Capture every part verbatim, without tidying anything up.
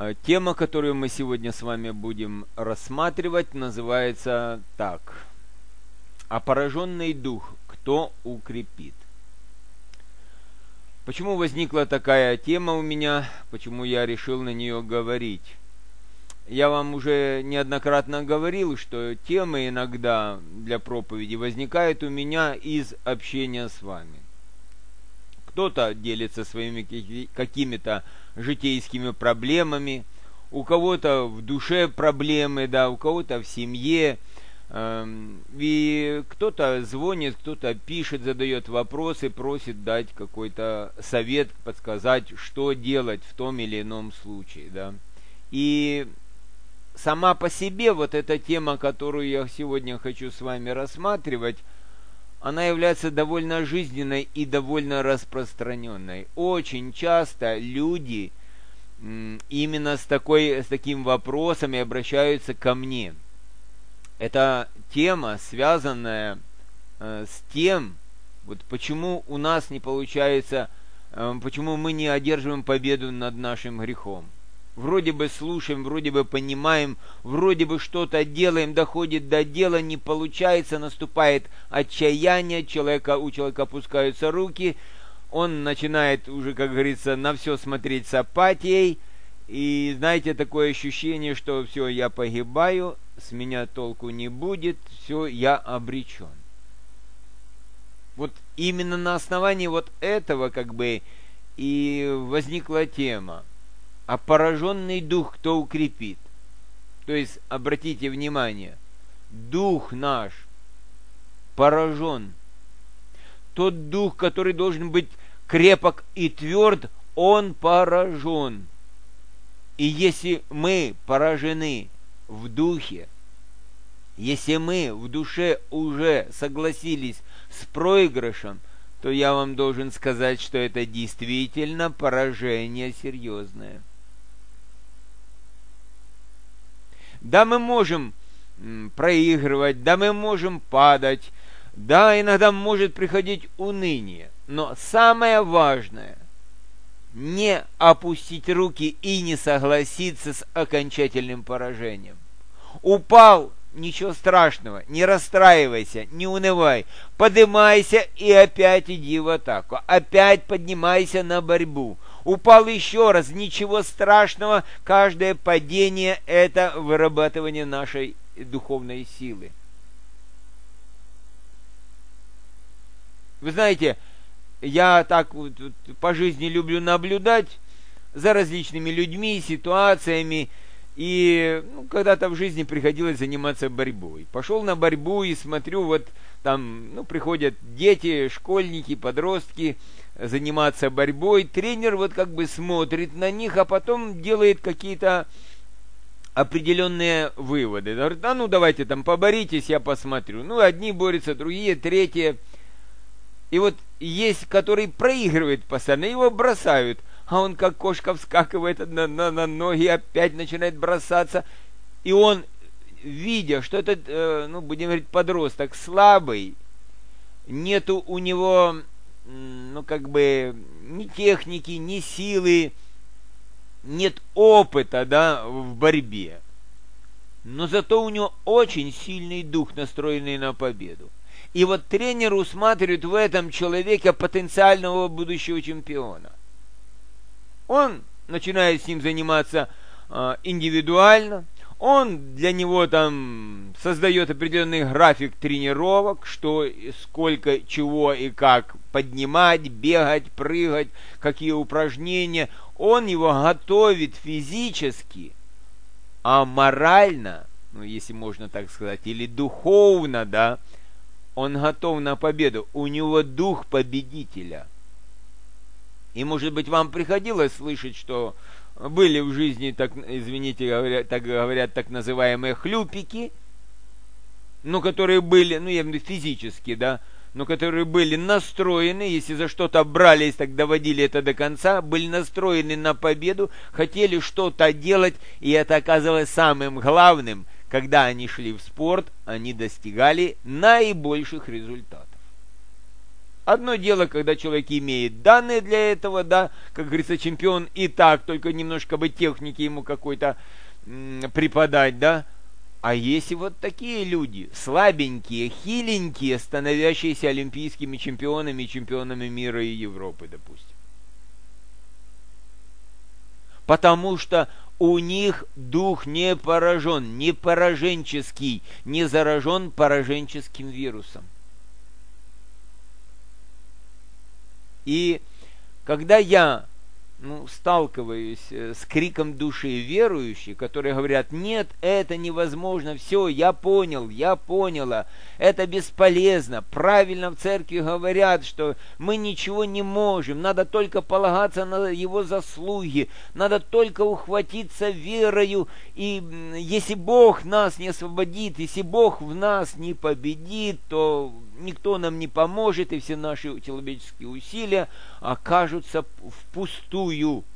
Тема, которую мы сегодня с вами будем рассматривать, называется так. А пораженный дух кто укрепит? Почему возникла такая тема у меня? Почему я решил на нее говорить? Я вам уже неоднократно говорил, что темы иногда для проповеди возникают у меня из общения с вами. Кто-то делится своими какими-то житейскими проблемами, у кого-то в душе проблемы, да, у кого-то в семье. И кто-то звонит, кто-то пишет, задает вопросы, просит дать какой-то совет, подсказать, что делать в том или ином случае, да. И сама по себе вот эта тема, которую я сегодня хочу с вами рассматривать, она является довольно жизненной и довольно распространенной. Очень часто люди именно с, такой, с таким вопросом и обращаются ко мне. Это тема, связанная э, с тем, вот почему у нас не получается, э, почему мы не одерживаем победу над нашим грехом. Вроде бы слушаем, вроде бы понимаем, вроде бы что-то делаем, доходит до дела, не получается, наступает отчаяние, человека, у человека опускаются руки, он начинает уже, как говорится, на все смотреть с апатией, и знаете, такое ощущение, что все, я погибаю, с меня толку не будет, все, я обречен. Вот именно на основании вот этого как бы и возникла тема. А пораженный дух кто укрепит? То есть, обратите внимание, дух наш поражен. Тот дух, который должен быть крепок и тверд, он поражен. И если мы поражены в духе, если мы в душе уже согласились с проигрышем, то я вам должен сказать, что это действительно поражение серьезное. Да, мы можем проигрывать, да, мы можем падать, да, иногда может приходить уныние. Но самое важное – не опустить руки и не согласиться с окончательным поражением. Упал – ничего страшного, не расстраивайся, не унывай. Поднимайся и опять иди в атаку. Опять поднимайся на борьбу. Упал еще раз, ничего страшного, каждое падение – это вырабатывание нашей духовной силы. Вы знаете, я так вот по жизни люблю наблюдать за различными людьми, ситуациями, и ну, когда-то в жизни приходилось заниматься борьбой. Пошел на борьбу и смотрю, вот там ну, приходят дети, школьники, подростки, заниматься борьбой, тренер вот как бы смотрит на них, а потом делает какие-то определенные выводы. Говорит, а ну давайте там поборитесь, я посмотрю. Ну, одни борются, другие, третьи. И вот есть, который проигрывает постоянно, его бросают, а он как кошка вскакивает на, на, на ноги, опять начинает бросаться. И он, видя, что этот, э, ну, будем говорить, подросток слабый, нету у него ну, как бы, ни техники, ни силы, нет опыта, да, в борьбе. Но зато у него очень сильный дух, настроенный на победу. И вот тренер усматривает в этом человеке потенциального будущего чемпиона. Он начинает с ним заниматься э, индивидуально, он для него там создает определенный график тренировок, что, сколько, чего и как поднимать, бегать, прыгать, какие упражнения. Он его готовит физически, а морально, ну, если можно так сказать, или духовно, да, он готов на победу. У него дух победителя. И, может быть, вам приходилось слышать, что были в жизни, так, извините, говорят, так говорят, так называемые хлюпики, ну, которые были, ну, я имею в виду физически, да, но которые были настроены, если за что-то брались, так доводили это до конца, были настроены на победу, хотели что-то делать, и это оказалось самым главным. Когда они шли в спорт, они достигали наибольших результатов. Одно дело, когда человек имеет данные для этого, да, как говорится, чемпион и так, только немножко бы техники ему какой-то м, преподать, да. А есть и вот такие люди, слабенькие, хиленькие, становящиеся олимпийскими чемпионами и чемпионами мира и Европы, допустим. Потому что у них дух не поражен, не пораженческий, не заражен пораженческим вирусом. И когда я ну, сталкиваюсь с криком души верующих, которые говорят: нет, это невозможно, все, я понял, я поняла, это бесполезно, правильно в церкви говорят, что мы ничего не можем, надо только полагаться на его заслуги, надо только ухватиться верою, и если Бог нас не освободит, если Бог в нас не победит, то никто нам не поможет, и все наши человеческие усилия окажутся впустую.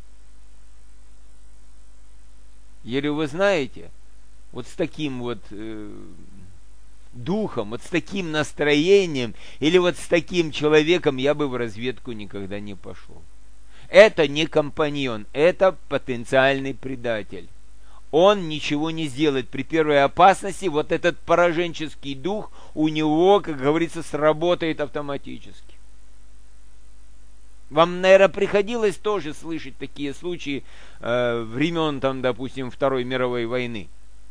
Я говорю, вы знаете, вот с таким вот э, духом, вот с таким настроением, или вот с таким человеком я бы в разведку никогда не пошел. Это не компаньон, это потенциальный предатель. Он ничего не сделает при первой опасности. Вот этот пораженческий дух у него, как говорится, сработает автоматически. Вам, наверное, приходилось тоже слышать такие случаи э, времен, там, допустим, Второй мировой войны.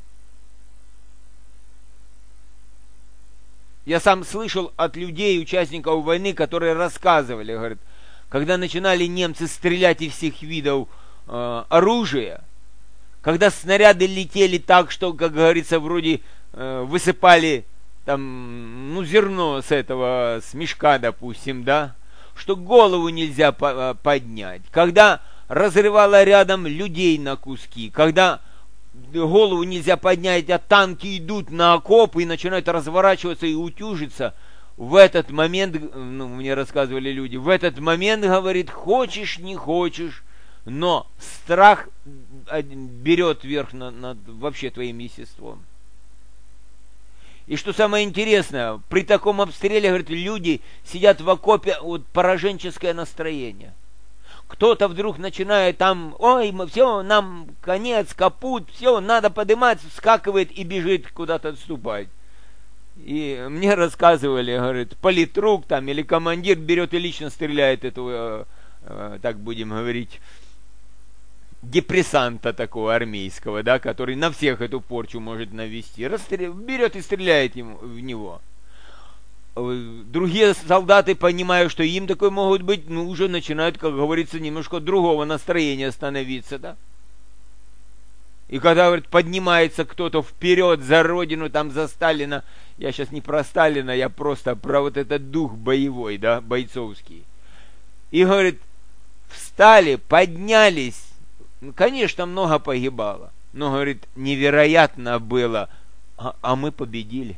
Я сам слышал от людей, участников войны, которые рассказывали, говорят, когда начинали немцы стрелять из всех видов э, оружия, когда снаряды летели так, что, как говорится, вроде э, высыпали там, ну, зерно с этого, с мешка, допустим, да, что голову нельзя по- поднять, когда разрывало рядом людей на куски, когда голову нельзя поднять, а танки идут на окопы и начинают разворачиваться и утюжиться, в этот момент, ну, мне рассказывали люди, в этот момент, говорит, хочешь, не хочешь, но страх берет верх над, над вообще твоим естеством. И что самое интересное, при таком обстреле, говорит, люди сидят в окопе, вот пораженческое настроение. Кто-то вдруг начинает там, ой, мы, все, нам конец, капут, все, надо подниматься, вскакивает и бежит куда-то отступать. И мне рассказывали, говорит, политрук там или командир берет и лично стреляет этого, э, так будем говорить, депрессанта такого армейского, да, который на всех эту порчу может навести. Расстрел... Берет и стреляет ему, в него. Другие солдаты, понимая, что им такое могут быть, ну, уже начинают, как говорится, немножко другого настроения становиться, да. И когда, говорит, поднимается кто-то вперед за родину, там за Сталина, я сейчас не про Сталина, я просто про вот этот дух боевой, да, бойцовский. И, говорит, встали, поднялись. Ну, конечно, много погибало, но, говорит, невероятно было, а, а мы победили.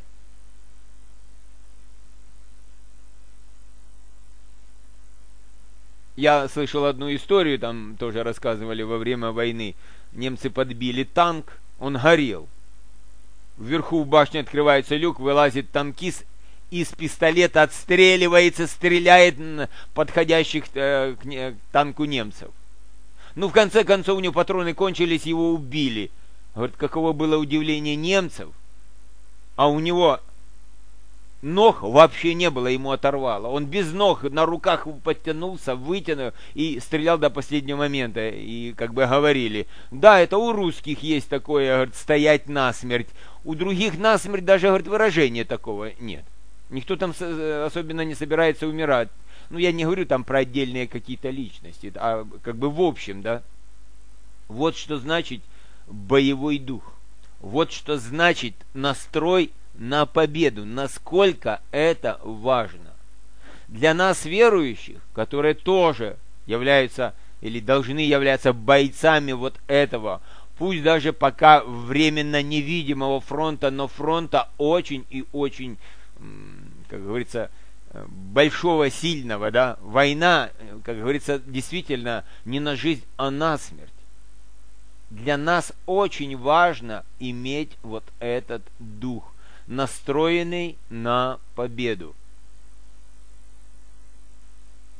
Я слышал одну историю, там тоже рассказывали во время войны. Немцы подбили танк, он горел. Вверху в башне открывается люк, вылазит танкист, из пистолета отстреливается, стреляет подходящих э, к, к танку немцев. Ну, в конце концов, у него патроны кончились, его убили. Говорит, каково было удивление немцев, а у него ног вообще не было, ему оторвало. Он без ног на руках подтянулся, вытянул и стрелял до последнего момента. И как бы говорили, да, это у русских есть такое, говорит, стоять насмерть. У других насмерть даже, говорит, выражения такого нет. Никто там особенно не собирается умирать. Ну, я не говорю там про отдельные какие-то личности, а как бы в общем, да. Вот что значит боевой дух. Вот что значит настрой на победу. Насколько это важно. Для нас, верующих, которые тоже являются или должны являться бойцами вот этого, пусть даже пока временно невидимого фронта, но фронта очень и очень, как говорится, большого, сильного, да, война, как говорится, действительно не на жизнь, а на смерть. Для нас очень важно иметь вот этот дух, настроенный на победу.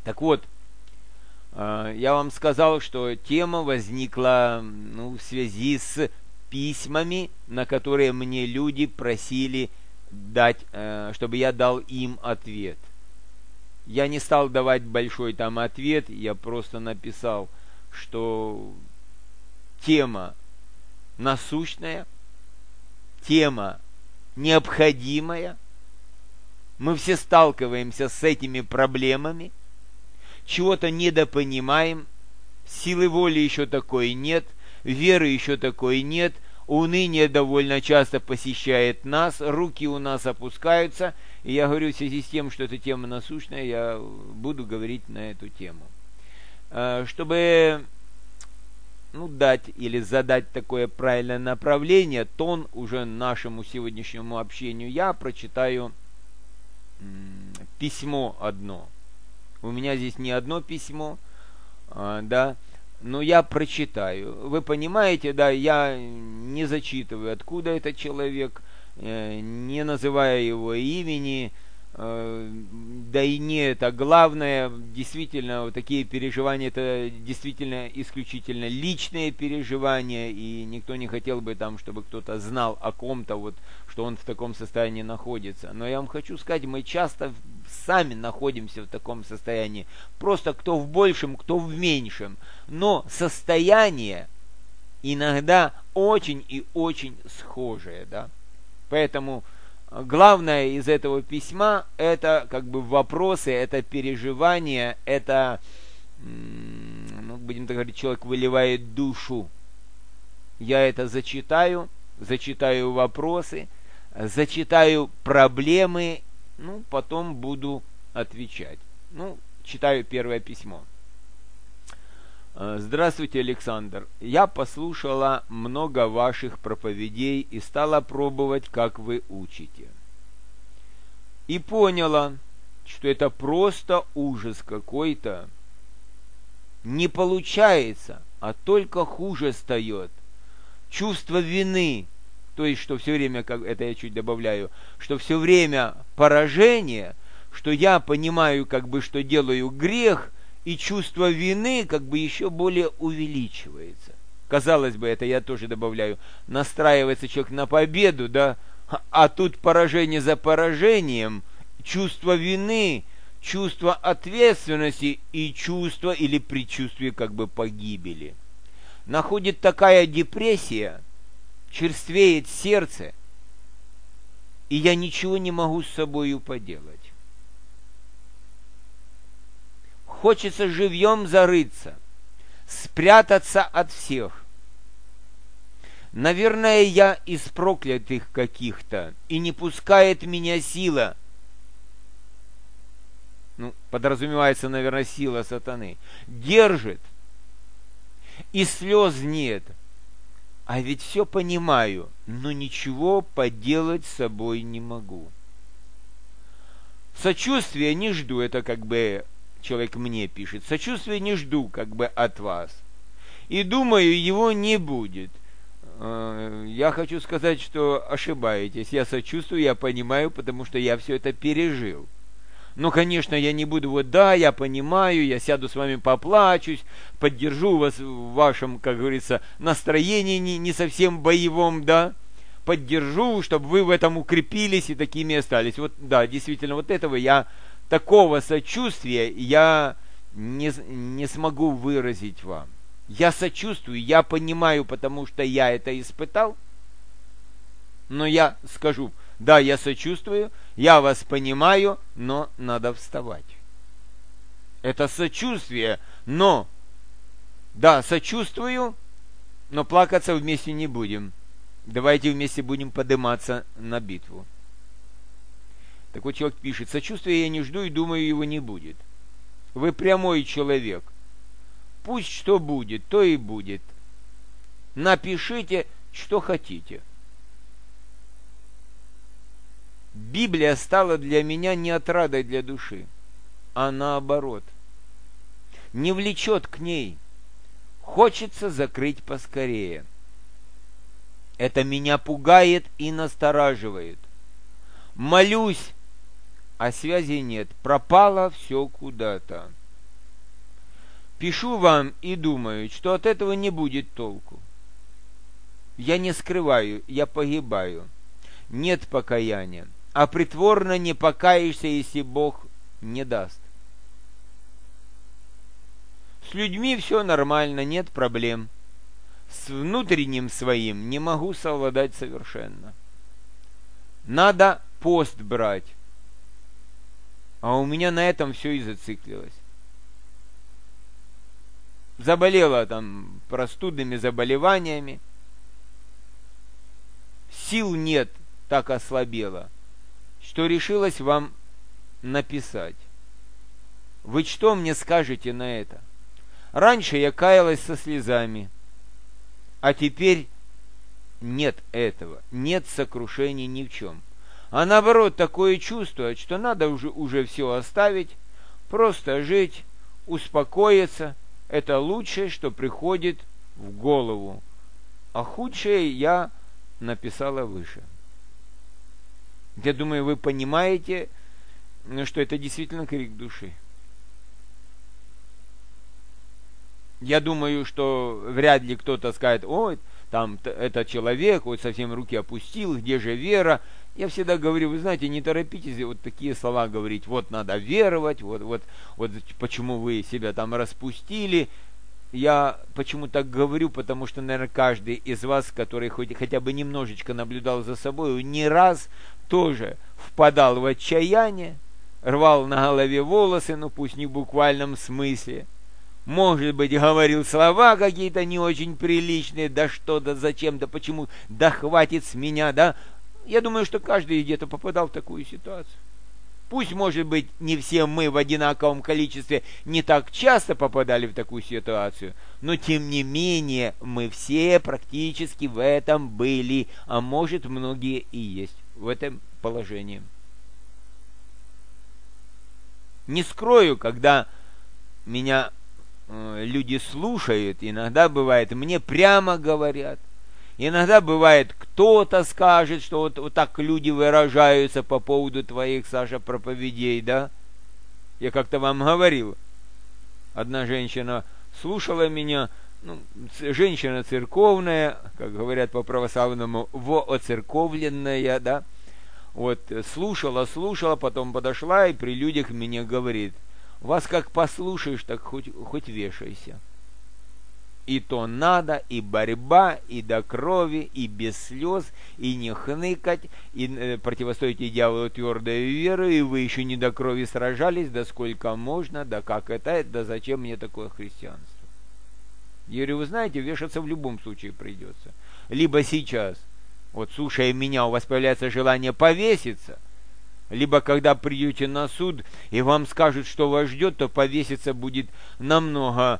Так вот, я вам сказал, что тема возникла ну, в связи с письмами, на которые мне люди просили дать, чтобы я дал им ответ. Я не стал давать большой там ответ, я просто написал, что тема насущная, тема необходимая, мы все сталкиваемся с этими проблемами, чего-то недопонимаем, силы воли еще такой нет, веры еще такой нет, уныние довольно часто посещает нас, руки у нас опускаются, и я говорю, в связи с тем, что эта тема насущная, я буду говорить на эту тему. Чтобы ну, дать или задать такое правильное направление, тон уже нашему сегодняшнему общению, я прочитаю письмо одно. У меня здесь не одно письмо, а, да, но я прочитаю. Вы понимаете, да, я не зачитываю, откуда этот человек, э, не называя его имени, э, да и не это главное. Действительно, вот такие переживания, это действительно исключительно личные переживания, и никто не хотел бы там, чтобы кто-то знал о ком-то, вот, что он в таком состоянии находится. Но я вам хочу сказать, мы часто сами находимся в таком состоянии. Просто кто в большем, кто в меньшем. Но состояние иногда очень и очень схожее, да. Поэтому главное из этого письма это как бы вопросы, это переживания, это, ну, будем так говорить, человек выливает душу. Я это зачитаю, зачитаю вопросы, зачитаю проблемы, ну, потом буду отвечать. Ну, читаю первое письмо. Здравствуйте, Александр. Я послушала много ваших проповедей и стала пробовать, как вы учите. И поняла, что это просто ужас какой-то. Не получается, а только хуже стает. Чувство вины, то есть, что все время, как это я чуть добавляю, что все время поражение, что я понимаю, как бы, что делаю грех, и чувство вины как бы еще более увеличивается. Казалось бы, это я тоже добавляю, настраивается человек на победу, да, а тут поражение за поражением, чувство вины, чувство ответственности и чувство или предчувствие как бы погибели. Находит такая депрессия, черствеет сердце, и я ничего не могу с собою поделать. Хочется живьем зарыться, спрятаться от всех. Наверное, я из проклятых каких-то, и не пускает меня сила. Ну, подразумевается, наверное, сила сатаны. Держит, и слез нет. А ведь все понимаю, но ничего поделать с собой не могу. Сочувствия не жду, это как бы человек мне пишет. Сочувствия не жду как бы от вас. И думаю, его не будет. Я хочу сказать, что ошибаетесь. Я сочувствую, я понимаю, потому что я все это пережил. Но, конечно, я не буду вот, да, я понимаю, я сяду с вами поплачусь, поддержу вас в вашем, как говорится, настроении не, не совсем боевом, да, поддержу, чтобы вы в этом укрепились и такими остались. Вот, да, действительно, вот этого я, такого сочувствия я не, не смогу выразить вам. Я сочувствую, я понимаю, потому что я это испытал, но я скажу, да, я сочувствую, я вас понимаю, но надо вставать. Это сочувствие, но, да, сочувствую, но плакаться вместе не будем. Давайте вместе будем подниматься на битву. Такой человек пишет, сочувствия я не жду и думаю, его не будет. Вы прямой человек. Пусть что будет, то и будет. Напишите, что хотите. Библия стала для меня не отрадой для души, а наоборот. Не влечет к ней. Хочется закрыть поскорее. Это меня пугает и настораживает. Молюсь, а связи нет. Пропало все куда-то. Пишу вам и думаю, что от этого не будет толку. Я не скрываю, я погибаю. Нет покаяния, а притворно не покаешься, если Бог не даст. С людьми все нормально, нет проблем. С внутренним своим не могу совладать совершенно. Надо пост брать. А у меня на этом все и зациклилось. Заболела там простудными заболеваниями. Сил нет, так ослабела, что решилась вам написать. Вы что мне скажете на это? Раньше я каялась со слезами, а теперь нет этого, нет сокрушений ни в чем. А наоборот, такое чувство, что надо уже, уже все оставить, просто жить, успокоиться. Это лучшее, что приходит в голову. А худшее я написала выше. Я думаю, вы понимаете, что это действительно крик души. Я думаю, что вряд ли кто-то скажет: ой, там этот человек вот совсем руки опустил, где же вера? Я всегда говорю: вы знаете, не торопитесь вот такие слова говорить, вот надо веровать, вот, вот, вот почему вы себя там распустили. Я почему так говорю, потому что, наверное, каждый из вас, который хоть, хотя бы немножечко наблюдал за собой, не раз тоже впадал в отчаяние, рвал на голове волосы, ну пусть не в буквальном смысле, может быть, говорил слова какие-то не очень приличные, да что, да зачем, да почему, да хватит с меня, да. Я думаю, что каждый где-то попадал в такую ситуацию. Пусть, может быть, не все мы в одинаковом количестве не так часто попадали в такую ситуацию, но тем не менее мы все практически в этом были, а может, многие и есть в этом положении. Не скрою, когда меня э, люди слушают, иногда бывает, мне прямо говорят. Иногда бывает, кто-то скажет, что вот, вот так люди выражаются по поводу твоих, Саша, проповедей, да? Я как-то вам говорил. Одна женщина слушала меня, ну, женщина церковная, как говорят по-православному, воцерковленная, да? Вот, слушала, слушала, потом подошла и при людях мне говорит: вас как послушаешь, так хоть, хоть вешайся. И то надо, и борьба, и до крови, и без слез, и не хныкать, и э, противостоите дьяволу твердой верой, и вы еще не до крови сражались, да сколько можно, да как это, да зачем мне такое христианство? Я говорю: вы знаете, вешаться в любом случае придется. Либо сейчас, вот слушая меня, у вас появляется желание повеситься, либо когда придете на суд, и вам скажут, что вас ждет, то повеситься будет намного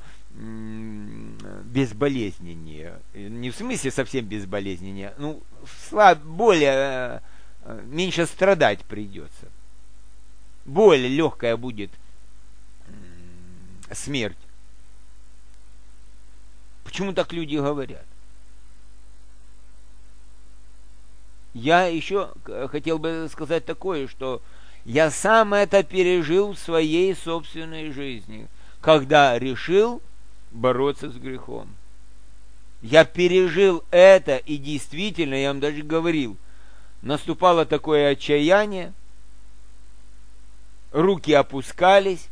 безболезненнее. Не в смысле совсем безболезненнее, ну, слаб, более, меньше страдать придется. Более легкая будет смерть. Почему так люди говорят? Я еще хотел бы сказать такое, что я сам это пережил в своей собственной жизни, когда решил бороться с грехом. Я пережил это, и действительно, я вам даже говорил, наступало такое отчаяние, руки опускались,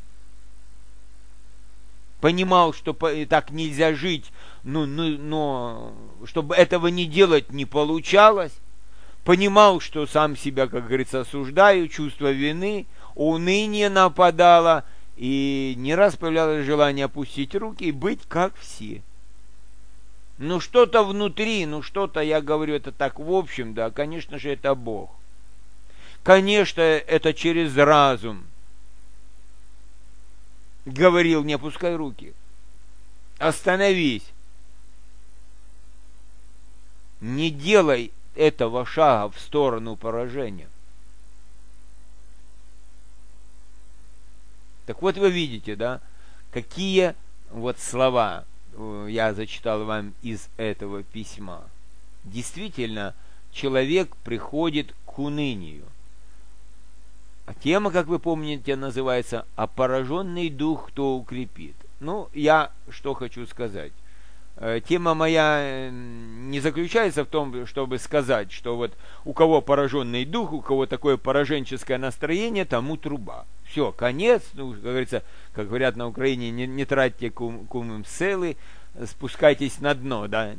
понимал, что так нельзя жить, но, но, но чтобы этого не делать не получалось, понимал, что сам себя, как говорится, осуждаю, чувство вины, уныние нападало, и не раз появлялось желание опустить руки и быть как все. Ну что-то внутри, ну что-то, я говорю это так в общем, да, конечно же, это Бог. Конечно, это через разум. Говорил: не опускай руки, остановись, не делай этого шага в сторону поражения. Так вот вы видите, да, какие вот слова я зачитал вам из этого письма. Действительно, человек приходит к унынию. А тема, как вы помните, называется «А пораженный дух кто укрепит?». Ну, я что хочу сказать. Тема моя не заключается в том, чтобы сказать, что вот у кого пораженный дух, у кого такое пораженческое настроение, тому труба. Все, конец, ну, как говорится, как говорят на Украине, не, не тратьте кум, кумым селы, спускайтесь на дно, да.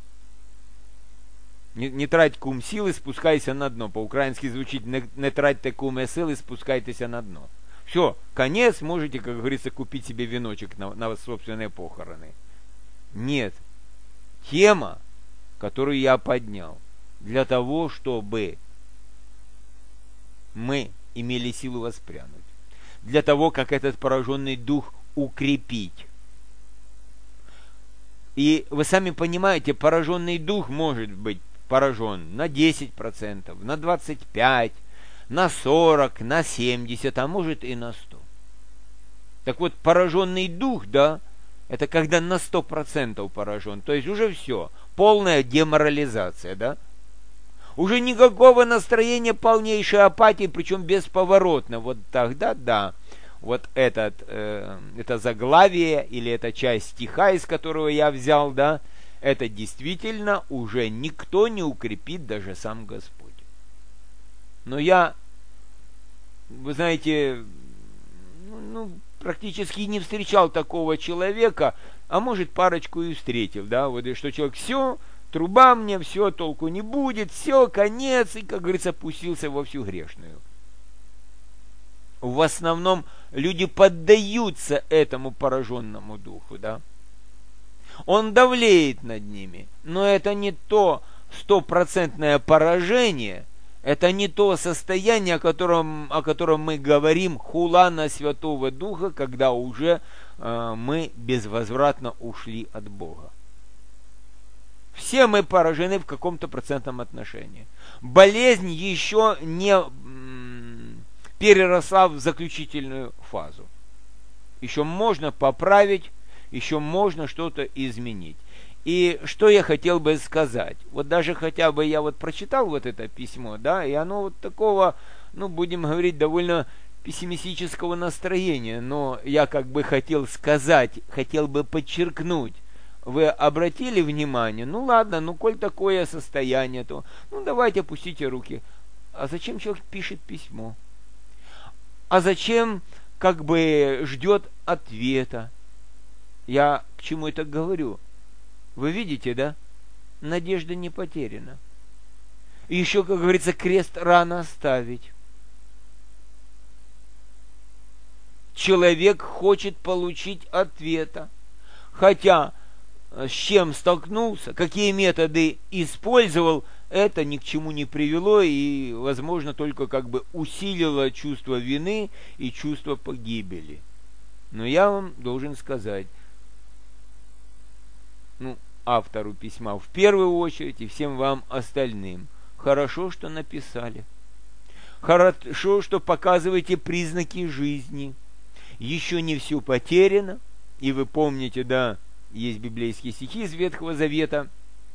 Не, не трать кум силы, спускайся на дно. По-украински звучит не, не тратьте куме силы, спускайтесь на дно. Все, конец, можете, как говорится, купить себе веночек на, на собственные похороны. Нет. Тема, которую я поднял, для того, чтобы мы имели силу воспрянуть. Для того, как этот пораженный дух укрепить. И вы сами понимаете, пораженный дух может быть поражен на десять процентов, на двадцать пять процентов, на сорок процентов, на семьдесят процентов, а может и на сто процентов. Так вот, пораженный дух, да, это когда на сто процентов поражен. То есть уже все. Полная деморализация, да? Уже никакого настроения, полнейшей апатии, причем бесповоротно. Вот тогда, да, вот этот, э, это заглавие или эта часть стиха, из которого я взял, да, это действительно уже никто не укрепит, даже сам Господь. Но я, вы знаете, ну, практически не встречал такого человека, а может парочку и встретил, да, вот и что человек, все, труба мне, все, толку не будет, все, конец, и, как говорится, пустился во всю грешную. В основном люди поддаются этому пораженному духу, да. Он давлеет над ними, но это не то стопроцентное поражение, это не то состояние, о котором, о котором мы говорим, хула на Святого Духа, когда уже э, мы безвозвратно ушли от Бога. Все мы поражены в каком-то процентном отношении. Болезнь еще не м, переросла в заключительную фазу. Еще можно поправить, еще можно что-то изменить. И что я хотел бы сказать? Вот даже хотя бы я вот прочитал вот это письмо, да, и оно вот такого, ну, будем говорить, довольно пессимистического настроения, но я как бы хотел сказать, хотел бы подчеркнуть. Вы обратили внимание? Ну ладно, ну коль такое состояние, то ну давайте опустите руки. А зачем человек пишет письмо? А зачем как бы ждет ответа? Я к чему это говорю? Вы видите, да? Надежда не потеряна. И еще, как говорится, крест рано ставить. Человек хочет получить ответа. Хотя с чем столкнулся, какие методы использовал, это ни к чему не привело и, возможно, только как бы усилило чувство вины и чувство погибели. Но я вам должен сказать, ну, автору письма в первую очередь и всем вам остальным, хорошо, что написали. Хорошо, что показываете признаки жизни. Еще не все потеряно. И вы помните, да, есть библейские стихи из Ветхого Завета,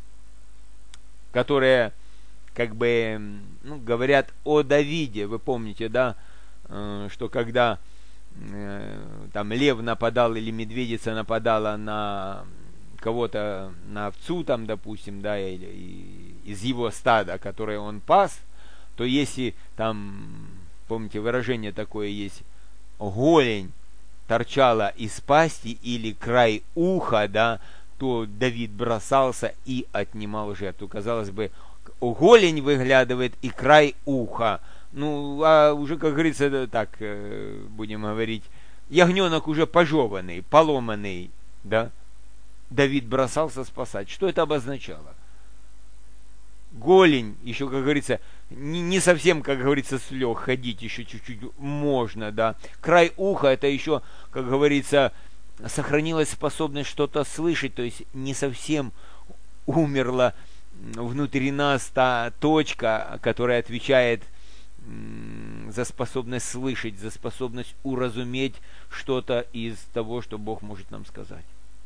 которые как бы ну, говорят о Давиде. Вы помните, да, что когда там лев нападал или медведица нападала на кого-то, на овцу там, допустим, да, или из его стада, которое он пас, то если там, помните, выражение такое есть, голень торчала из пасти или край уха, да, то Давид бросался и отнимал жертву. Казалось бы, голень выглядывает и край уха. Ну, а уже, как говорится, так, будем говорить, ягненок уже пожеванный, поломанный, да, Давид бросался спасать. Что это обозначало? Голень, еще, как говорится, не, не совсем, как говорится, слег, ходить еще чуть-чуть можно, да. Край уха, это еще, как говорится, сохранилась способность что-то слышать, то есть не совсем умерла внутри нас та точка, которая отвечает м, за способность слышать, за способность уразуметь что-то из того, что Бог может нам сказать.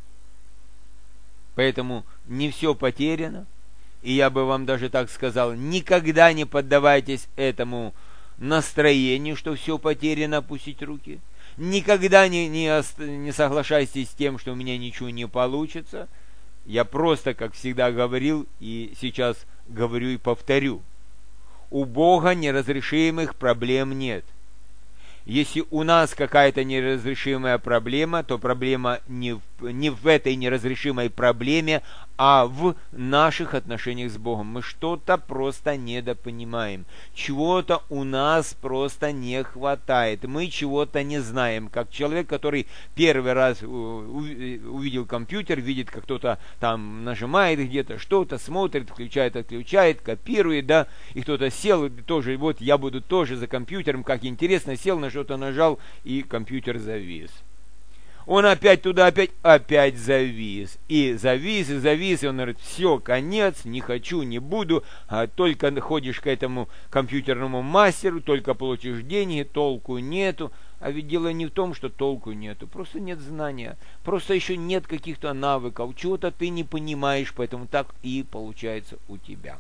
Поэтому не все потеряно. И я бы вам даже так сказал, никогда не поддавайтесь этому настроению, что все потеряно, опустить руки. Никогда не, не, не соглашайтесь с тем, что у меня ничего не получится. Я просто, как всегда говорил, и сейчас говорю и повторю. У Бога неразрешимых проблем нет. Если у нас какая-то неразрешимая проблема, то проблема не в, не в этой неразрешимой проблеме, а в наших отношениях с Богом. Мы что-то просто недопонимаем. Чего-то у нас просто не хватает. Мы чего-то не знаем. Как человек, который первый раз увидел компьютер, видит, как кто-то там нажимает где-то, что-то смотрит, включает, отключает, копирует, да, и кто-то сел, тоже, вот я буду тоже за компьютером, как интересно, сел на что-то нажал, и компьютер завис. Он опять туда, опять, опять завис. И завис, и завис, и он говорит, все, конец, не хочу, не буду, а только ходишь к этому компьютерному мастеру, только получишь деньги, толку нету. А ведь дело не в том, что толку нету, просто нет знания, просто еще нет каких-то навыков, чего-то ты не понимаешь, поэтому так и получается у тебя.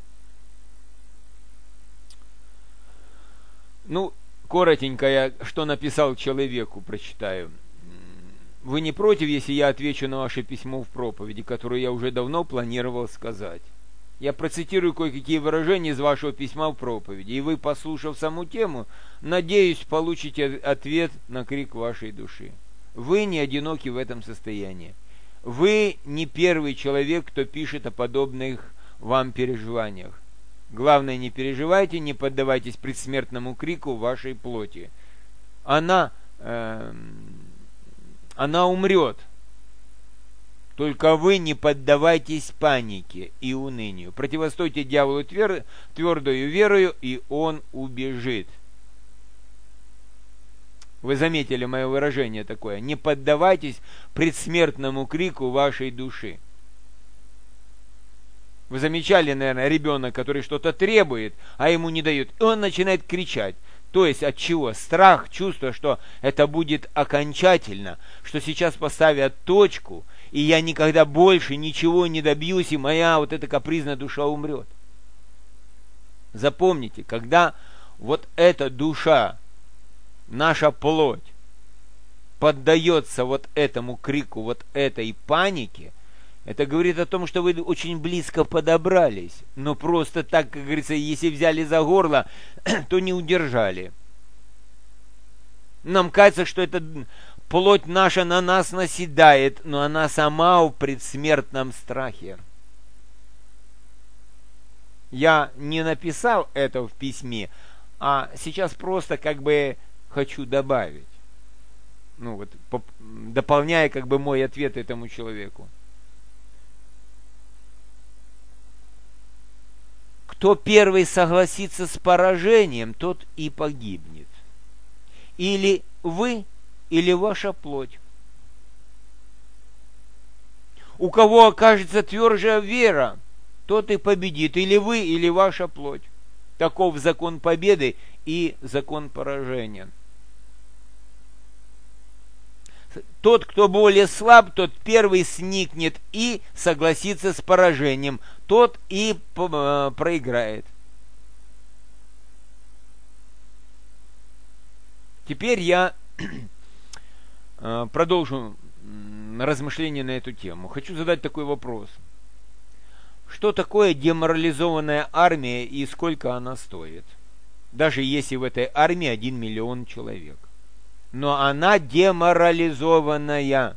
Ну, коротенько я, что написал человеку, прочитаю. Вы не против, если я отвечу на ваше письмо в проповеди, которую я уже давно планировал сказать? Я процитирую кое-какие выражения из вашего письма в проповеди, и вы, послушав саму тему, надеюсь, получите ответ на крик вашей души. Вы не одиноки в этом состоянии. Вы не первый человек, кто пишет о подобных вам переживаниях. Главное, не переживайте, не поддавайтесь предсмертному крику вашей плоти. Она... Э, Она умрет. Только вы не поддавайтесь панике и унынию. Противостойте дьяволу твер... твердою верою, и он убежит. Вы заметили мое выражение такое? Не поддавайтесь предсмертному крику вашей души. Вы замечали, наверное, ребенок, который что-то требует, а ему не дают, и он начинает кричать. То есть от чего? Страх, чувство, что это будет окончательно, что сейчас поставят точку, и я никогда больше ничего не добьюсь, и моя вот эта капризная душа умрет. Запомните, когда вот эта душа, наша плоть, поддается вот этому крику, вот этой панике, это говорит о том, что вы очень близко подобрались, но просто так, как говорится, если взяли за горло, то не удержали. Нам кажется, что эта плоть наша на нас наседает, но она сама в предсмертном страхе. Я не написал это в письме, а сейчас просто как бы хочу добавить, ну вот, дополняя как бы мой ответ этому человеку. Кто первый согласится с поражением, тот и погибнет. Или вы, или ваша плоть. У кого окажется тверже вера, тот и победит. Или вы, или ваша плоть. Таков закон победы и закон поражения. Тот, кто более слаб, тот первый сникнет и согласится с поражением. Тот и проиграет. Теперь я продолжу размышления на эту тему. Хочу задать такой вопрос. Что такое деморализованная армия и сколько она стоит? Даже если в этой армии один миллион человек. Но она деморализованная.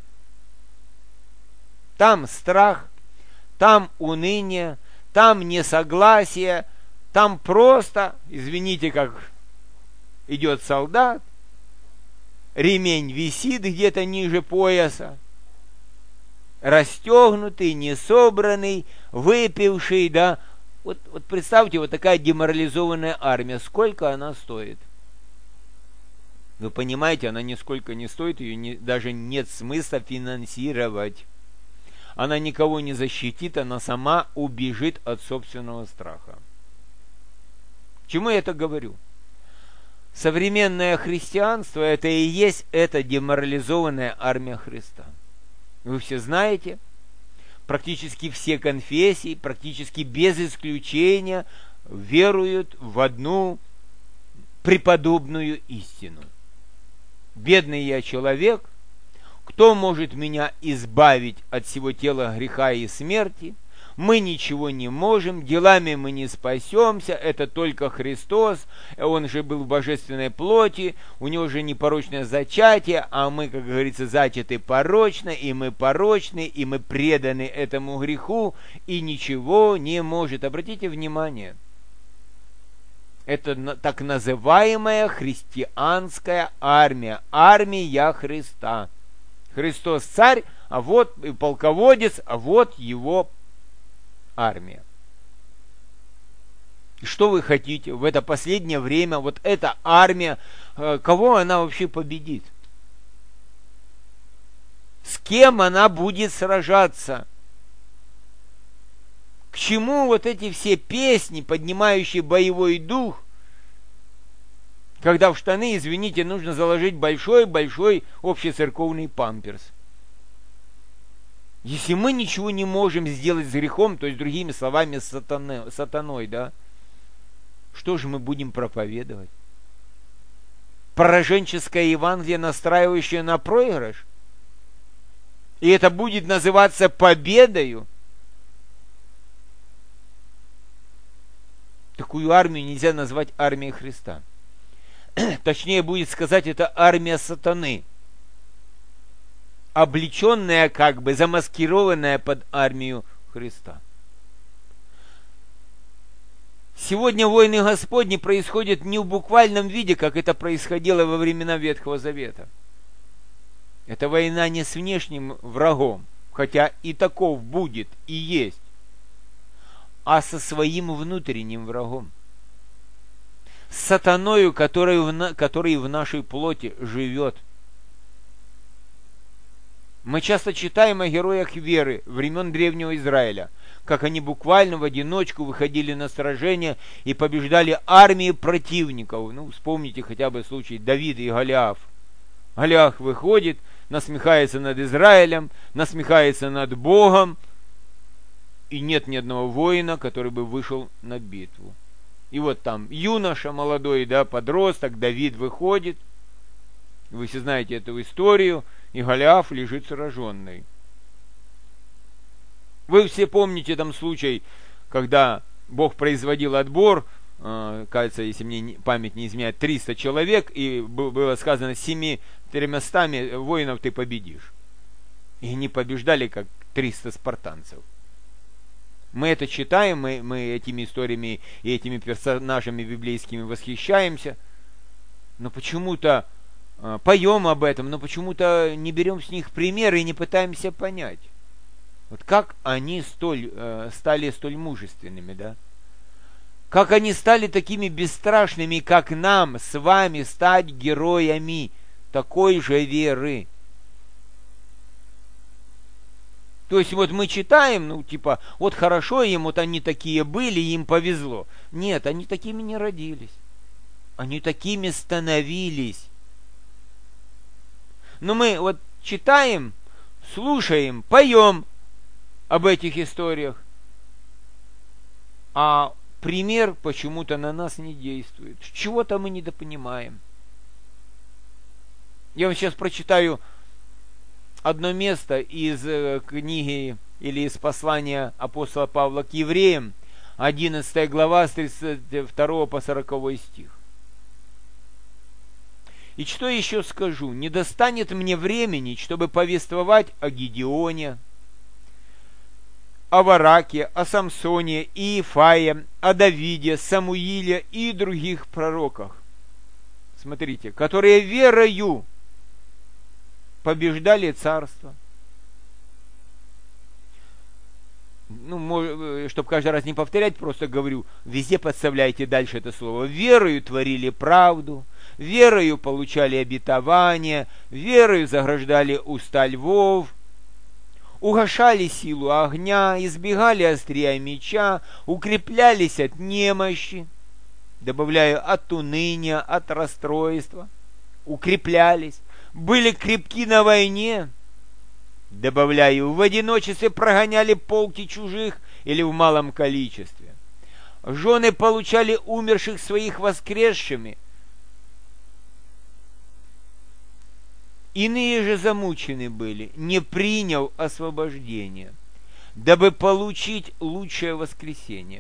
Там страх, там уныние, там несогласие, там просто, извините, как идет солдат, ремень висит где-то ниже пояса, расстегнутый, несобранный, выпивший, да. Вот, вот представьте, вот такая деморализованная армия, сколько она стоит? Вы понимаете, она нисколько не стоит, ее не, даже нет смысла финансировать. Она никого не защитит, она сама убежит от собственного страха. Чему я это говорю? Современное христианство, это и есть эта деморализованная армия Христа. Вы все знаете, практически все конфессии, практически без исключения, веруют в одну преподобную истину. бедный я человек, кто может меня избавить от всего тела греха и смерти? Мы ничего не можем, делами мы не спасемся, это только Христос, Он же был в божественной плоти, у Него же непорочное зачатие, а мы, как говорится, зачаты порочно, и мы порочны, и мы преданы этому греху, и ничего не может. Обратите внимание, это так называемая христианская армия, армия Христа. Христос царь, а вот и полководец, а вот его армия. И что вы хотите в это последнее время, вот эта армия, кого она вообще победит? С кем она будет сражаться? К чему вот эти все песни, поднимающие боевой дух, когда в штаны, извините, нужно заложить большой-большой общецерковный памперс? Если мы ничего не можем сделать с грехом, то есть, другими словами, с сатаны, сатаной, да, что же мы будем проповедовать? Пораженческое Евангелие, настраивающее на проигрыш? И это будет называться победою? Такую армию нельзя назвать армией Христа. Точнее будет сказать, это армия сатаны, облеченная, как бы замаскированная под армию Христа. Сегодня войны Господни происходят не в буквальном виде, как это происходило во времена Ветхого Завета. Это война не с внешним врагом, хотя и таков будет, и есть, а со своим внутренним врагом. С сатаною, который в, который в нашей плоти живет. Мы часто читаем о героях веры времен Древнего Израиля, как они буквально в одиночку выходили на сражение и побеждали армии противников. Ну, вспомните хотя бы случай Давида и Голиаф. Голиаф выходит, насмехается над Израилем, насмехается над Богом, и нет ни одного воина, который бы вышел на битву. И вот там юноша молодой, да, подросток, Давид выходит. Вы все знаете эту историю, и Голиаф лежит сраженный. Вы все помните там случай, когда Бог производил отбор, э, кажется, если мне память не изменяет, триста человек, и было сказано, семи тремястами воинов ты победишь. И они побеждали, как триста спартанцев. Мы это читаем, мы, мы этими историями и этими персонажами библейскими восхищаемся, но почему-то э, поем об этом, но почему-то не берем с них примеры и не пытаемся понять. Вот как они столь, э, стали столь мужественными, да? Как они стали такими бесстрашными, как нам с вами стать героями такой же веры. То есть вот мы читаем, ну типа, вот хорошо им, вот они такие были, им повезло. Нет, они такими не родились. Они такими становились. Но мы вот читаем, слушаем, поем об этих историях, а пример почему-то на нас не действует. Чего-то мы недопонимаем. Я вам сейчас прочитаю одно место из э, книги или из послания апостола Павла к евреям, одиннадцатая глава, с тридцать второго по сороковой стих. «И что еще скажу? Не достанет мне времени, чтобы повествовать о Гидеоне, о Вараке, о Самсоне, Иефае, о Давиде, Самуиле и других пророках». Смотрите, которые верою побеждали царство. Ну, чтобы каждый раз не повторять, просто говорю, везде подставляйте дальше это слово. Верою творили правду, верою получали обетование, верою заграждали уста львов, угашали силу огня, избегали острия меча, укреплялись от немощи, добавляю, от уныния, от расстройства, укреплялись, были крепки на войне, добавляю, в одиночестве прогоняли полки чужих или в малом количестве. Жены получали умерших своих воскресшими, Иные же замучены были, не приняв освобождения, дабы получить лучшее воскресение.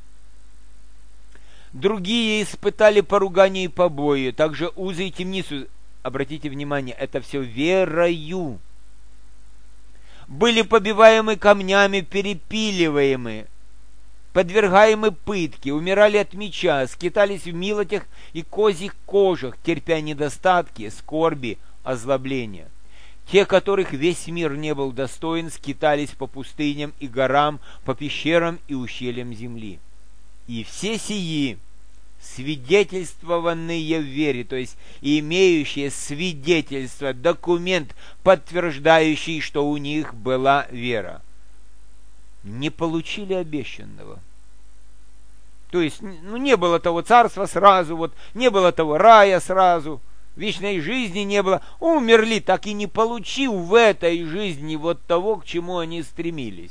Другие испытали поругание и побои, также узы и темницу. Обратите внимание, это все верою. Были побиваемы камнями, перепиливаемы, подвергаемы пытке, умирали от меча, скитались в милотях и козьих кожах, терпя недостатки, скорби, озлобления. Те, которых весь мир не был достоин, скитались по пустыням и горам, по пещерам и ущельям земли. И все сии, свидетельствованные в вере, то есть имеющие свидетельство, документ, подтверждающий, что у них была вера, не получили обещанного. То есть, ну, не было того царства сразу, вот, не было того рая сразу, вечной жизни не было, умерли, так и не получив в этой жизни вот того, к чему они стремились.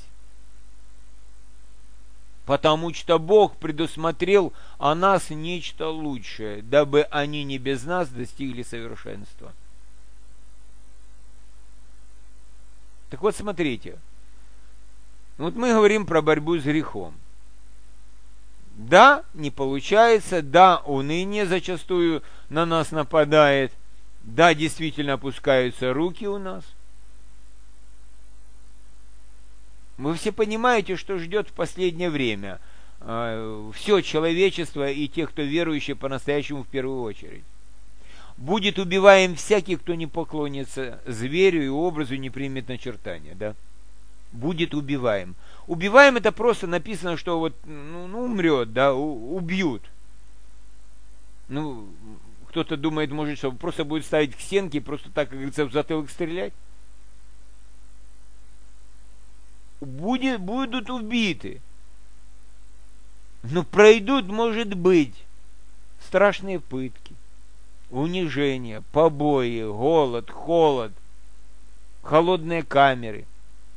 Потому что Бог предусмотрел о нас нечто лучшее, дабы они не без нас достигли совершенства. Так вот, смотрите. Вот мы говорим про борьбу с грехом. Да, не получается, да, уныние зачастую на нас нападает, да, действительно опускаются руки у нас. Вы все понимаете, что ждет в последнее время э, все человечество и тех, кто верующий по-настоящему в первую очередь. Будет убиваем всякий, кто не поклонится зверю и образу, не примет начертания, да? Будет убиваем. Убиваем — это просто написано, что вот, ну, ну умрет, да, у, убьют. Ну, кто-то думает, может, что просто будет ставить к стенке и просто так, как говорится, в затылок стрелять. Будет, будут убиты. Но пройдут, может быть, страшные пытки, унижения, побои, голод, холод, холодные камеры.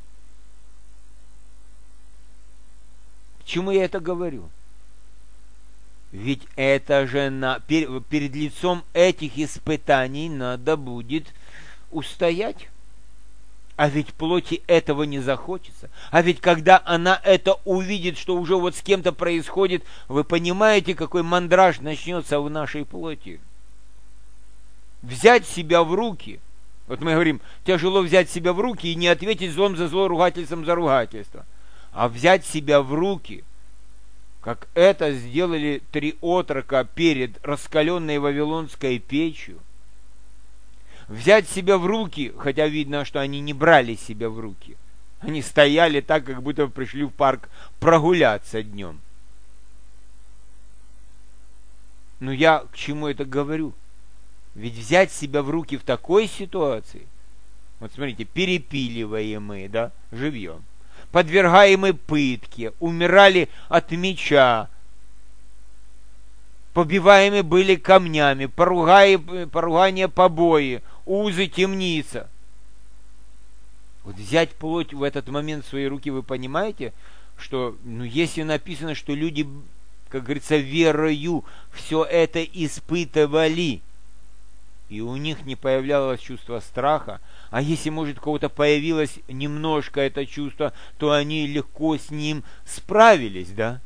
К чему я это говорю? Ведь это же на, перед, перед лицом этих испытаний надо будет устоять. А ведь плоти этого не захочется. А ведь когда она это увидит, что уже вот с кем-то происходит, вы понимаете, какой мандраж начнется в нашей плоти. Взять себя в руки. Вот мы говорим, тяжело взять себя в руки и не ответить злом за зло, ругательством за ругательство. А взять себя в руки, как это сделали три отрока перед раскаленной вавилонской печью. Взять себя в руки, хотя видно, что они не брали себя в руки. Они стояли так, как будто пришли в парк прогуляться днем. Но я к чему это говорю? Ведь взять себя в руки в такой ситуации, вот смотрите, перепиливаемые, да, живьем, подвергаемые пытке, умирали от меча, побиваемые были камнями, поругание, побои, узы, темница. Вот взять плоть в этот момент в свои руки, вы понимаете, что, ну, если написано, что люди, как говорится, верою все это испытывали, и у них не появлялось чувство страха, а если, может, у кого-то появилось немножко это чувство, то они легко с ним справились, да?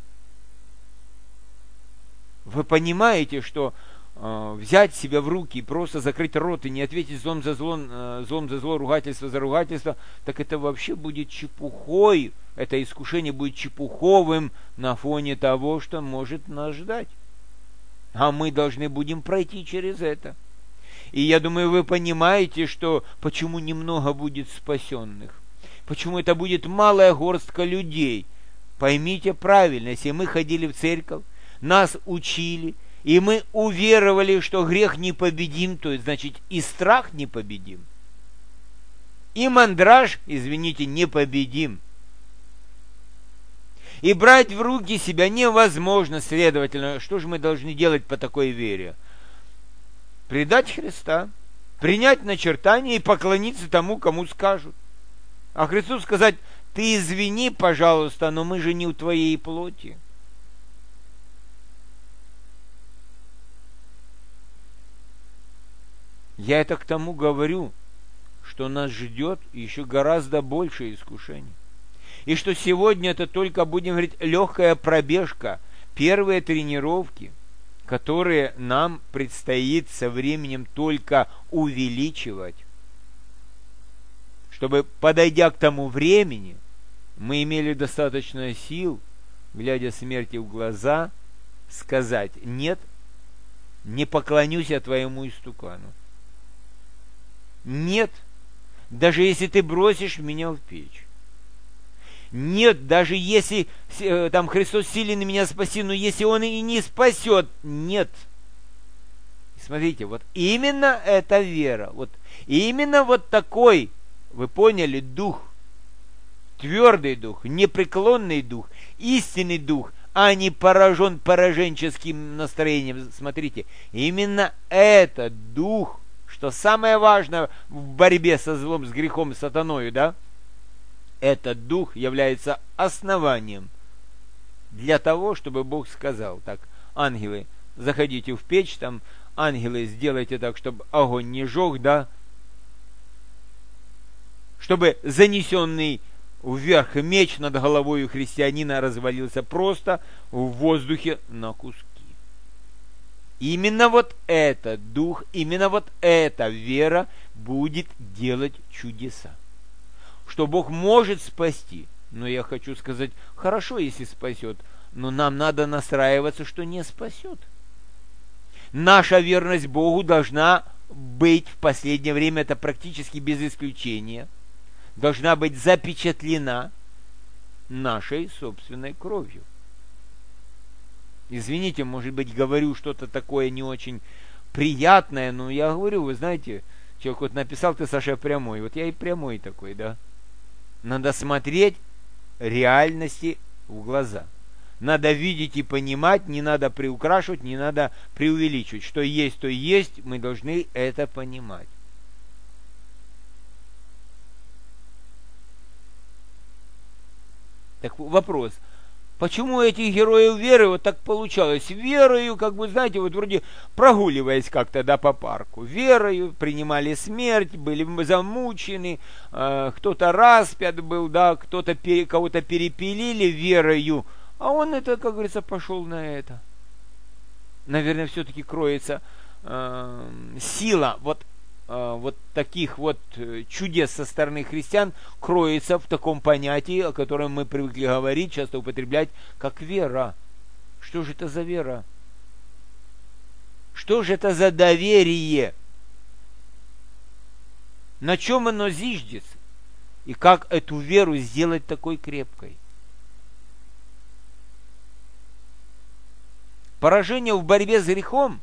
Вы понимаете, что э, взять себя в руки, просто закрыть рот и не ответить злом за зло, э, злом за зло, ругательство за ругательство, так это вообще будет чепухой, это искушение будет чепуховым на фоне того, что может нас ждать. А мы должны будем пройти через это. И я думаю, вы понимаете, что почему немного будет спасенных, почему это будет малая горстка людей. Поймите правильно, если мы ходили в церковь, нас учили, и мы уверовали, что грех непобедим, то есть, значит, и страх непобедим, и мандраж, извините, непобедим. И брать в руки себя невозможно, следовательно, что же мы должны делать по такой вере? Предать Христа, принять начертание и поклониться тому, кому скажут. А Христу сказать: ты извини, пожалуйста, но мы же не у твоей плоти. Я это к тому говорю, что нас ждет еще гораздо больше искушений. И что сегодня это только, будем говорить, легкая пробежка, первые тренировки, которые нам предстоит со временем только увеличивать, чтобы, подойдя к тому времени, мы имели достаточно сил, глядя смерти в глаза, сказать: нет, не поклонюсь я твоему истукану. Нет, даже если ты бросишь меня в печь. Нет, даже если э, там Христос силен меня спаси, но если Он и не спасет, нет. Смотрите, вот именно эта вера, вот именно вот такой, вы поняли, дух, твердый дух, непреклонный дух, истинный дух, а не поражен пораженческим настроением. Смотрите, именно этот дух, что самое важное в борьбе со злом, с грехом, с сатаною, да, этот дух является основанием для того, чтобы Бог сказал: так, ангелы, заходите в печь, там, ангелы, сделайте так, чтобы огонь не жег, да, чтобы занесенный вверх меч над головой христианина развалился просто в воздухе на куски. Именно вот этот дух, именно вот эта вера будет делать чудеса. Что Бог может спасти, но я хочу сказать, хорошо, если спасет, но нам надо настраиваться, что не спасет. Наша верность Богу должна быть в последнее время, это практически без исключения, должна быть запечатлена нашей собственной кровью. Извините, может быть, говорю что-то такое не очень приятное, но я говорю, вы знаете, человек вот написал: ты, Саша, прямой. Вот я и прямой такой, да. Надо смотреть реальности в глаза. Надо видеть и понимать, не надо приукрашивать, не надо преувеличивать. Что есть, то есть, мы должны это понимать. Так вопрос. Почему этих героев веры вот так получалось? Верою, как бы, знаете, вот вроде прогуливаясь как-то, да, по парку. Верою принимали смерть, были замучены, э, кто-то распят был, да, кто-то пере, кого-то перепилили верою. А он это, как говорится, пошел на это. Наверное, все-таки кроется э, сила вот, э, вот таких вот чудес со стороны христиан, кроется в таком понятии, о котором мы привыкли говорить, часто употреблять, как вера. Что же это за вера? Что же это за доверие? На чем оно зиждется? И как эту веру сделать такой крепкой? Поражение в борьбе с грехом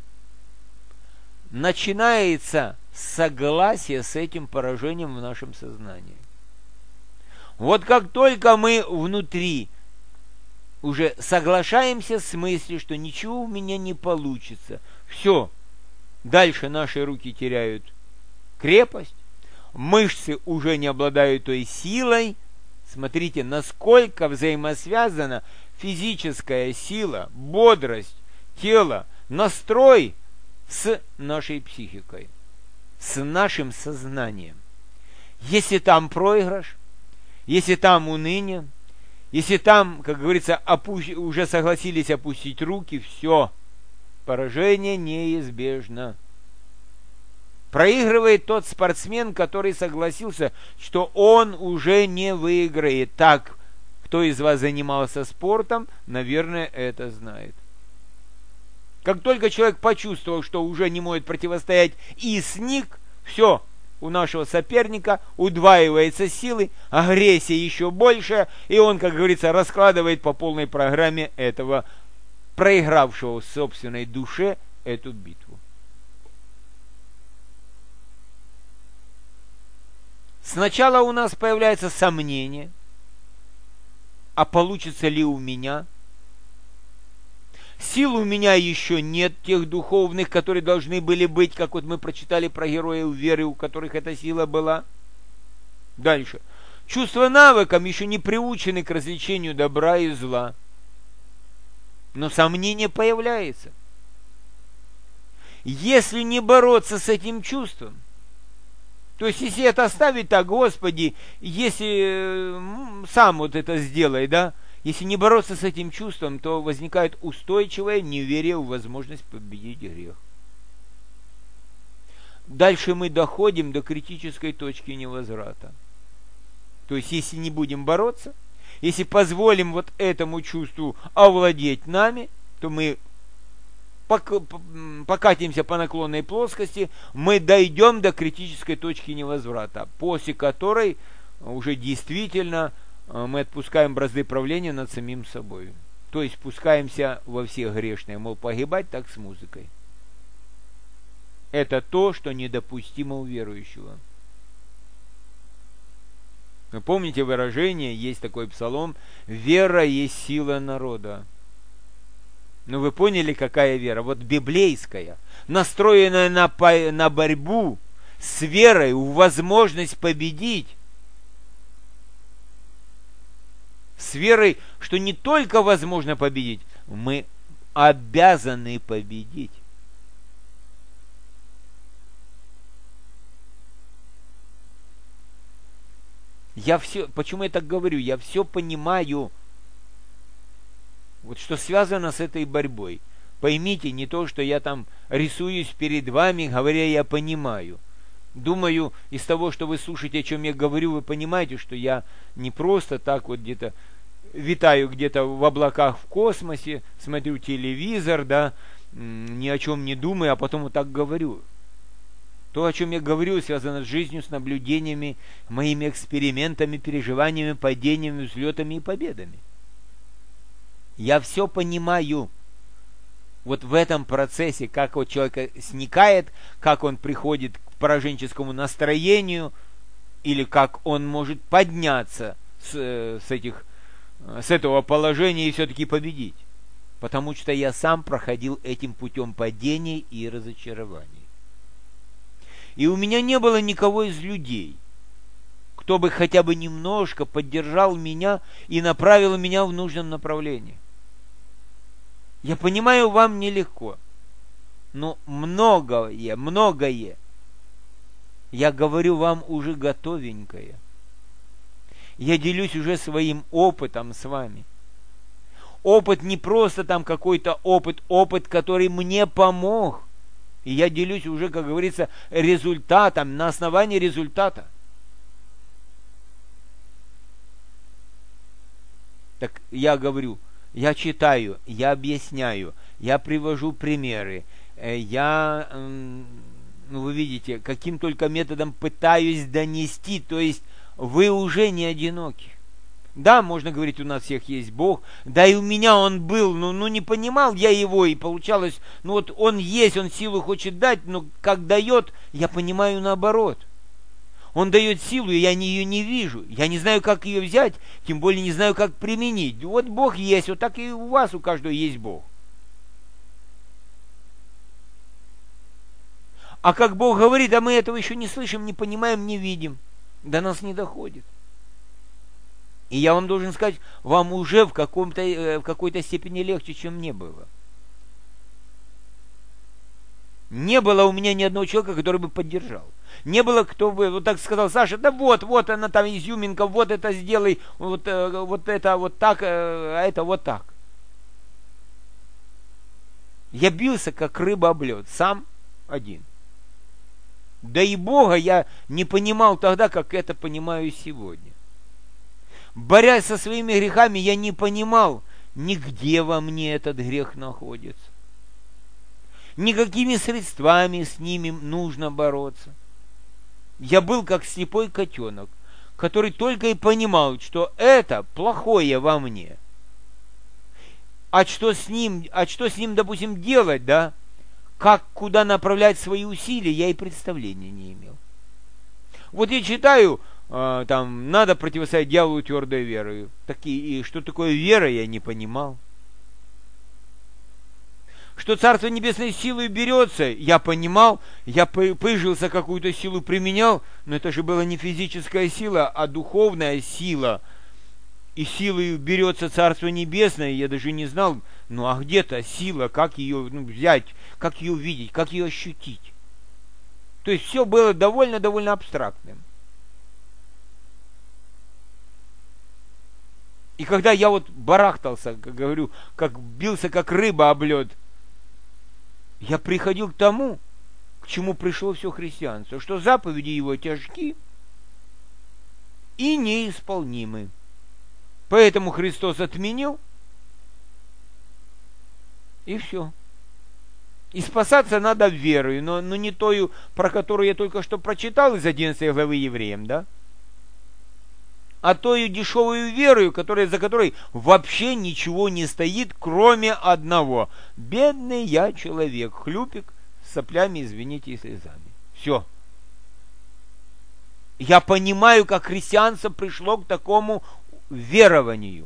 начинается с согласия с этим поражением в нашем сознании. Вот как только мы внутри уже соглашаемся с мыслью, что ничего у меня не получится, все, дальше наши руки теряют крепость, мышцы уже не обладают той силой. Смотрите, насколько взаимосвязана физическая сила, бодрость, тело, настрой с нашей психикой, с нашим сознанием. Если там проигрыш, если там уныние, если там, как говорится, опу- уже согласились опустить руки, все, поражение неизбежно. Проигрывает тот спортсмен, который согласился, что он уже не выиграет. Так, кто из вас занимался спортом, наверное, это знает. Как только человек почувствовал, что уже не может противостоять и сник, все, у нашего соперника удваивается силы, агрессия еще больше, и он, как говорится, раскладывает по полной программе этого проигравшего в собственной душе эту битву. Сначала у нас появляется сомнение, а получится ли у меня? Сил у меня еще нет, тех духовных, которые должны были быть, как вот мы прочитали про героев веры, у которых эта сила была. Дальше. Чувства навыкам еще не приучены к развлечению добра и зла. Но сомнение появляется. если не бороться с этим чувством, то есть если это оставить так, Господи, если сам вот это сделай, да, если не бороться с этим чувством, то возникает устойчивое неверие в возможность победить грех. Дальше мы доходим до критической точки невозврата. То есть, если не будем бороться, если позволим вот этому чувству овладеть нами, то мы покатимся по наклонной плоскости, мы дойдем до критической точки невозврата, после которой уже действительно мы отпускаем бразды правления над самим собой. То есть, пускаемся во все грешные, мол, погибать так с музыкой. Это то, что недопустимо у верующего. Вы помните выражение, есть такой псалом: «Вера есть сила народа». Ну вы поняли, какая вера? Вот библейская, настроенная на, на борьбу с верой в возможность победить. С верой, что не только возможно победить, мы обязаны победить. Я все, почему я так говорю? Я все понимаю, вот что связано с этой борьбой. Поймите, не то, что я там рисуюсь перед вами, говоря, я понимаю. Думаю, из того, что вы слушаете, о чем я говорю, вы понимаете, что я не просто так вот где-то витаю где-то в облаках в космосе, смотрю телевизор, да, ни о чем не думаю, а потом вот так говорю. То, о чем я говорю, связано с жизнью, с наблюдениями, моими экспериментами, переживаниями, падениями, взлетами и победами. Я все понимаю. Вот в этом процессе, как вот человек сникает, как он приходит к пораженческому настроению, или как он может подняться с, с, этих, с этого положения и все-таки победить. Потому что я сам проходил этим путем падений и разочарований. И у меня не было никого из людей, кто бы хотя бы немножко поддержал меня и направил меня в нужном направлении. Я понимаю, вам нелегко, но многое, многое, я говорю вам уже готовенькое. Я делюсь уже своим опытом с вами. Опыт не просто там какой-то опыт, опыт, который мне помог. И я делюсь уже, как говорится, результатом, на основании результата. Так я говорю, я читаю, я объясняю, я привожу примеры, я, ну вы видите, каким только методом пытаюсь донести, то есть вы уже не одиноки. Да, можно говорить, у нас всех есть Бог, да и у меня Он был, ну, ну не понимал я Его, и получалось, ну вот Он есть, Он силу хочет дать, но как дает, я понимаю наоборот. Он дает силу, и я ее не вижу, я не знаю, как ее взять, тем более не знаю, как применить. Вот Бог есть, вот так и у вас, у каждого есть Бог. А как Бог говорит, а мы этого еще не слышим, не понимаем, не видим, до нас не доходит. И я вам должен сказать, вам уже в, каком-то, в какой-то степени легче, чем мне было. Не было у меня ни одного человека, который бы поддержал. Не было, кто бы вот так сказал: Саша, да вот, вот она там изюминка, вот это сделай, вот, вот это вот так, а это вот так. Я бился, как рыба об лед, сам один. Да и Бога я не понимал тогда, как это понимаю сегодня. Борясь со своими грехами, я не понимал, нигде во мне этот грех находится. Никакими средствами с ними нужно бороться. Я был как слепой котенок, который только и понимал, что это плохое во мне. А что с ним, а что с ним, допустим, делать, да? Как, куда направлять свои усилия, я и представления не имел. Вот я читаю, э, там, надо противостоять дьяволу твердой верою. Так и, и что такое вера, я не понимал. Что Царство Небесное силой берется, я понимал, я пыжился, какую-то силу применял, но это же была не физическая сила, а духовная сила. И силой берется Царство Небесное, я даже не знал, Ну а где-то сила, как ее ну, взять, как ее видеть, как ее ощутить. То есть все было довольно-довольно абстрактным. И когда я вот барахтался, как говорю, как бился, как рыба об лед, я приходил к тому, к чему пришло все христианство, что заповеди его тяжки и неисполнимы. Поэтому Христос отменил, и все. И спасаться надо верой, но, но не тою, про которую я только что прочитал из одиннадцатой главы Евреям, да? А тою дешевую верою, которая, за которой вообще ничего не стоит, кроме одного. Бедный я человек, хлюпик с соплями, извините, и слезами. Все. Я понимаю, как христианство пришло к такому верованию.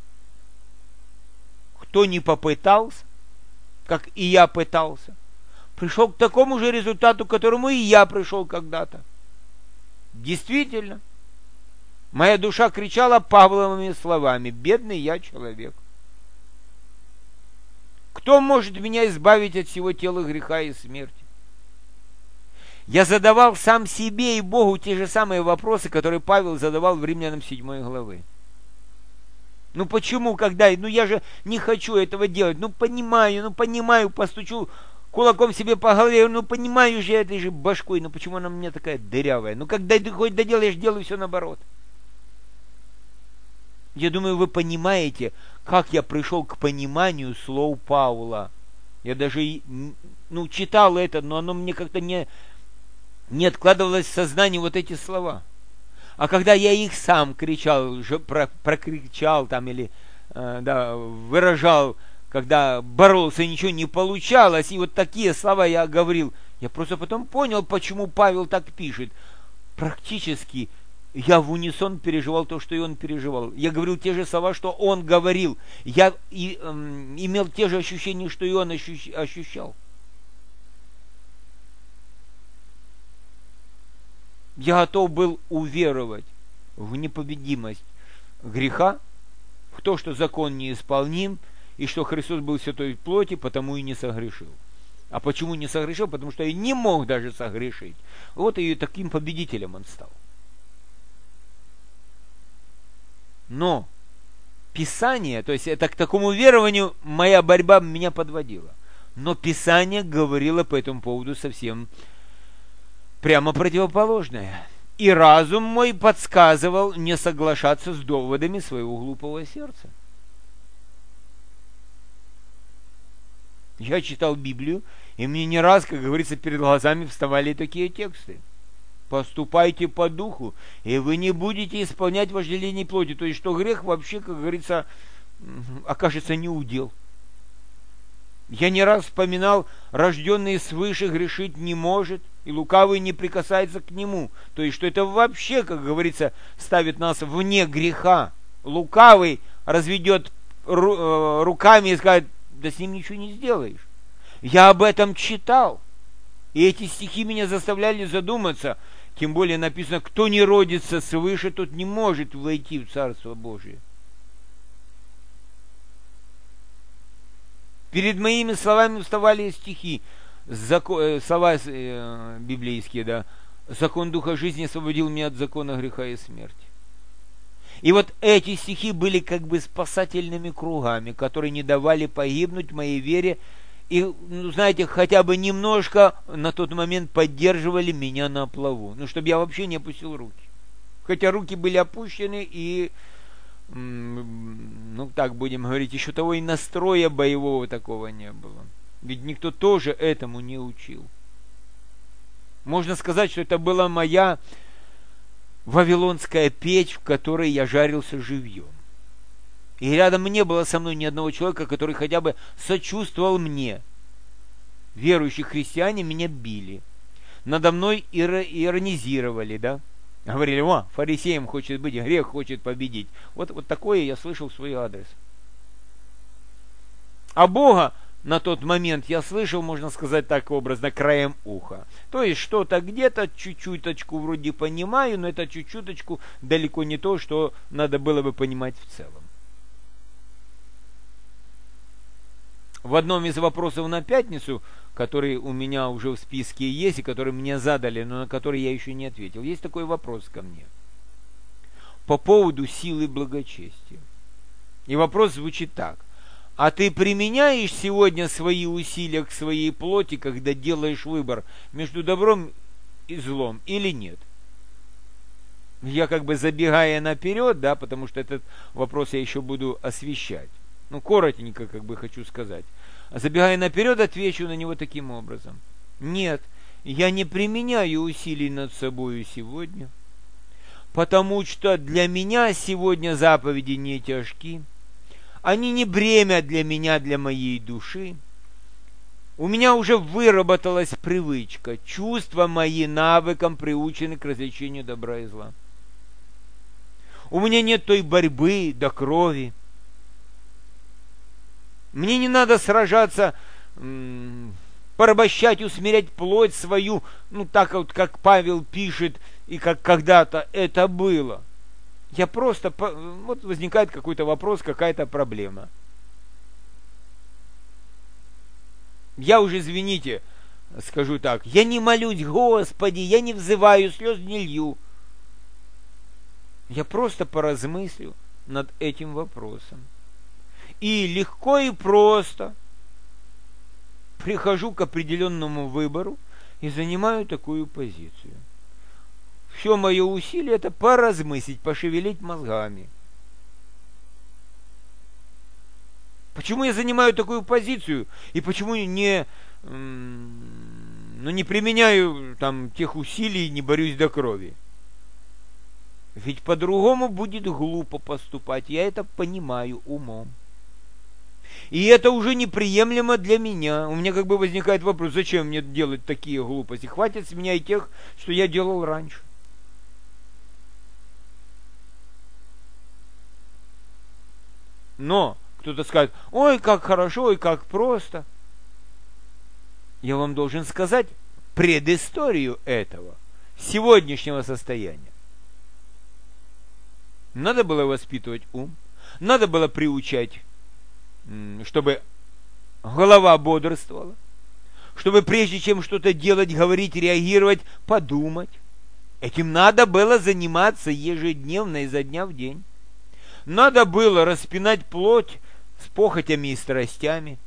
Кто не попытался, как и я пытался, пришел к такому же результату, к которому и я пришел когда-то. Действительно. Моя душа кричала Павловыми словами: «Бедный я человек». Кто может меня избавить от всего тела греха и смерти? Я задавал сам себе и Богу те же самые вопросы, которые Павел задавал в Римлянам седьмой главы. Ну почему, когда? Ну я же не хочу этого делать. Ну понимаю, ну понимаю, постучу кулаком себе по голове. Ну понимаю же этой же башкой. Ну почему она у меня такая дырявая? Ну когда ты хоть доделаешь, делаю все наоборот. Я думаю, вы понимаете, как я пришел к пониманию слов Павла. Я даже ну, читал это, но оно мне как-то не, не откладывалось в сознании вот эти слова. А когда я их сам кричал, про, прокричал там или э, да, выражал, когда боролся и ничего не получалось, и вот такие слова я говорил, я просто потом понял, почему Павел так пишет. Практически я в унисон переживал то, что и он переживал. Я говорил те же слова, что он говорил. Я и, эм, имел те же ощущения, что и он ощущ, ощущал. Я готов был уверовать в непобедимость греха, в то, что закон неисполним, и что Христос был святой в плоти, потому и не согрешил. А почему не согрешил? Потому что я не мог даже согрешить. Вот и таким победителем он стал. Но Писание, то есть это к такому верованию моя борьба меня подводила. Но Писание говорило по этому поводу совсем прямо противоположное. И разум мой подсказывал не соглашаться с доводами своего глупого сердца. Я читал Библию, и мне не раз, как говорится, перед глазами вставали такие тексты. Поступайте по духу, и вы не будете исполнять вожделение плоти. То есть, что грех вообще, как говорится, окажется не удел. Я не раз вспоминал, рожденный свыше грешить не может, и лукавый не прикасается к нему. То есть, что это вообще, как говорится, ставит нас вне греха. Лукавый разведет ру- руками и скажет: да с ним ничего не сделаешь. Я об этом читал. И эти стихи меня заставляли задуматься. Тем более написано: кто не родится свыше, тот не может войти в Царство Божие. Перед моими словами вставали стихи, закон, слова э, библейские, да. Закон Духа жизни освободил меня от закона греха и смерти. И вот эти стихи были как бы спасательными кругами, которые не давали погибнуть моей вере. И, ну, знаете, хотя бы немножко на тот момент поддерживали меня на плаву. Ну, чтобы я вообще не опустил руки. Хотя руки были опущены, и, ну, так будем говорить, еще того и настроя боевого такого не было. Ведь никто тоже этому не учил. Можно сказать, что это была моя вавилонская печь, в которой я жарился живьем. И рядом не было со мной ни одного человека, который хотя бы сочувствовал мне. Верующие христиане меня били. Надо мной ир- иронизировали, да? Говорили: о, фарисеем хочет быть, грех хочет победить. Вот, вот такое я слышал в свой адрес. А Бога на тот момент я слышал, можно сказать так образно, краем уха. То есть что-то где-то, чуть-чуточку вроде понимаю, но это чуть-чуточку далеко не то, что надо было бы понимать в целом. в одном из вопросов на пятницу, который у меня уже в списке есть, и который мне задали, но на который я еще не ответил, есть такой вопрос ко мне по поводу силы благочестия. И вопрос звучит так. А ты применяешь сегодня свои усилия к своей плоти, когда делаешь выбор между добром и злом или нет? Я как бы забегая наперед, да, потому что этот вопрос я еще буду освещать. Ну, коротенько как бы хочу сказать. Забегая наперед, отвечу на него таким образом. Нет, я не применяю усилий над собою сегодня, потому что для меня сегодня заповеди не тяжки. Они не бремя для меня, для моей души. У меня уже выработалась привычка. Чувства мои навыком приучены к развлечению добра и зла. У меня нет той борьбы до крови. Мне не надо сражаться, м- порабощать, усмирять плоть свою, ну так вот, как Павел пишет, и как когда-то это было. Я просто, вот возникает какой-то вопрос, какая-то проблема. Я уже, извините, скажу так, я не молюсь, Господи, я не взываю, слез не лью. Я просто поразмыслю над этим вопросом. И легко и просто прихожу к определенному выбору и занимаю такую позицию. Все мое усилие — это поразмыслить, пошевелить мозгами. Почему я занимаю такую позицию? И почему не, ну, не применяю там тех усилий, не борюсь до крови? Ведь по-другому будет глупо поступать. Я это понимаю умом. И это уже неприемлемо для меня. У меня как бы возникает вопрос, зачем мне делать такие глупости? Хватит с меня и тех, что я делал раньше. Но кто-то скажет, ой, как хорошо, ой, как просто. Я вам должен сказать предысторию этого, сегодняшнего состояния. Надо было воспитывать ум, надо было приучать, чтобы голова бодрствовала, чтобы прежде чем что-то делать, говорить, реагировать, подумать. Этим надо было заниматься ежедневно, изо дня в день. Надо было распинать плоть с похотями и страстями.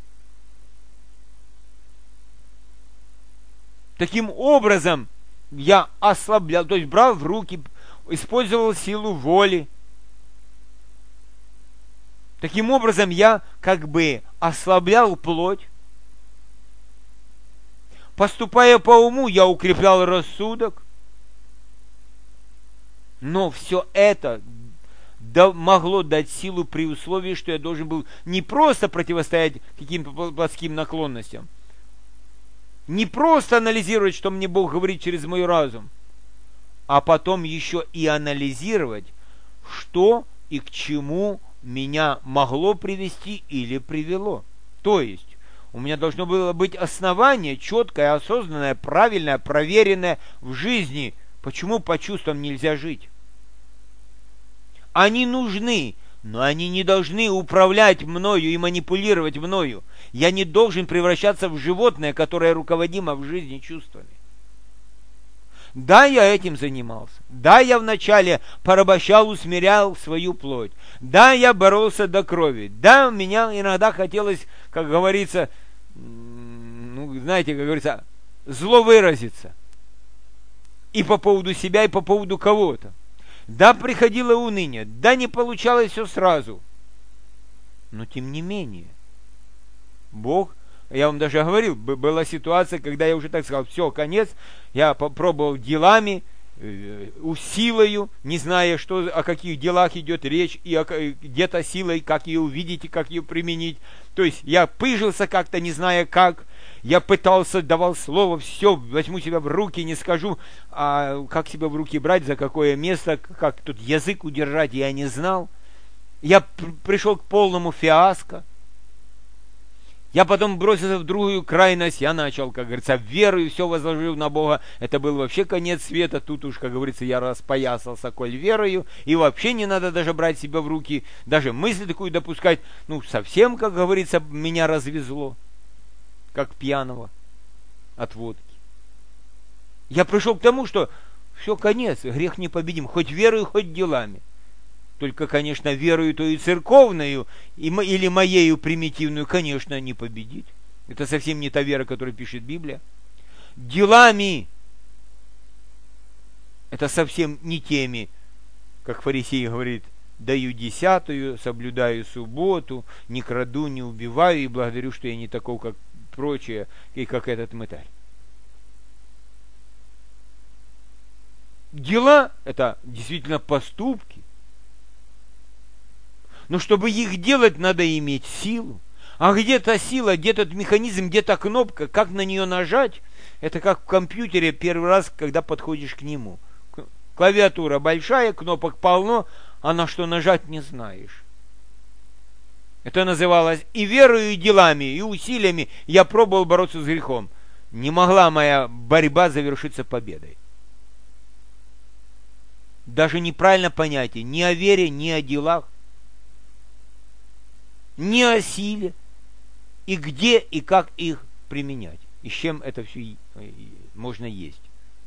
Таким образом я ослаблял, то есть брал в руки, использовал силу воли. Таким образом я как бы ослаблял плоть. Поступая по уму, я укреплял рассудок. Но все это могло дать силу при условии, что я должен был не просто противостоять каким-то плотским наклонностям, не просто анализировать, что мне Бог говорит через мой разум, а потом еще и анализировать, что и к чему меня могло привести или привело. То есть у меня должно было быть основание четкое, осознанное, правильное, проверенное в жизни. Почему по чувствам нельзя жить? Они нужны, но они не должны управлять мною и манипулировать мною. Я не должен превращаться в животное, которое руководимо в жизни чувствами. Да, я этим занимался. Да, я вначале порабощал, усмирял свою плоть. Да, я боролся до крови. Да, меня иногда хотелось, как говорится, ну, знаете, как говорится, зло выразиться. И по поводу себя, и по поводу кого-то. Да, приходило уныние. Да, не получалось все сразу. Но тем не менее, Бог, я вам даже говорил, была ситуация, когда я уже так сказал, все, конец, я попробовал делами, силою, не зная, что, о каких делах идет речь, и где-то силой, как ее увидеть и как ее применить. То есть я пыжился как-то, не зная как. Я пытался, давал слово, все, возьму себя в руки, не скажу, а как себя в руки брать, за какое место, как тут язык удержать, я не знал. Я пр- пришел к полному фиаско. Я потом бросился в другую крайность, я начал, как говорится, верою все возложил на Бога. Это был вообще конец света, тут уж, как говорится, я распоясался, коль верою, и вообще не надо даже брать себя в руки, даже мысль такую допускать, ну, совсем, как говорится, меня развезло, как пьяного от водки. Я пришел к тому, что все, конец, грех непобедим, хоть верою, хоть делами. Только, конечно, верою то и церковную, или моею примитивную, конечно, не победить. Это совсем не та вера, которую пишет Библия. Делами это совсем не теми, как фарисей говорит, даю десятую, соблюдаю субботу, не краду, не убиваю, и благодарю, что я не такой, как прочие, и как этот мытарь. Дела это действительно поступки. Но чтобы их делать, надо иметь силу. А где-то сила, где-то механизм, где-то кнопка, как на нее нажать, это как в компьютере первый раз, когда подходишь к нему. Клавиатура большая, кнопок полно, а на что нажать не знаешь. Это называлось и верою, и делами, и усилиями. Я пробовал бороться с грехом. Не могла моя борьба завершиться победой. Даже неправильно понятие ни о вере, ни о делах. Не о силе, и где и как их применять, и с чем это все можно есть.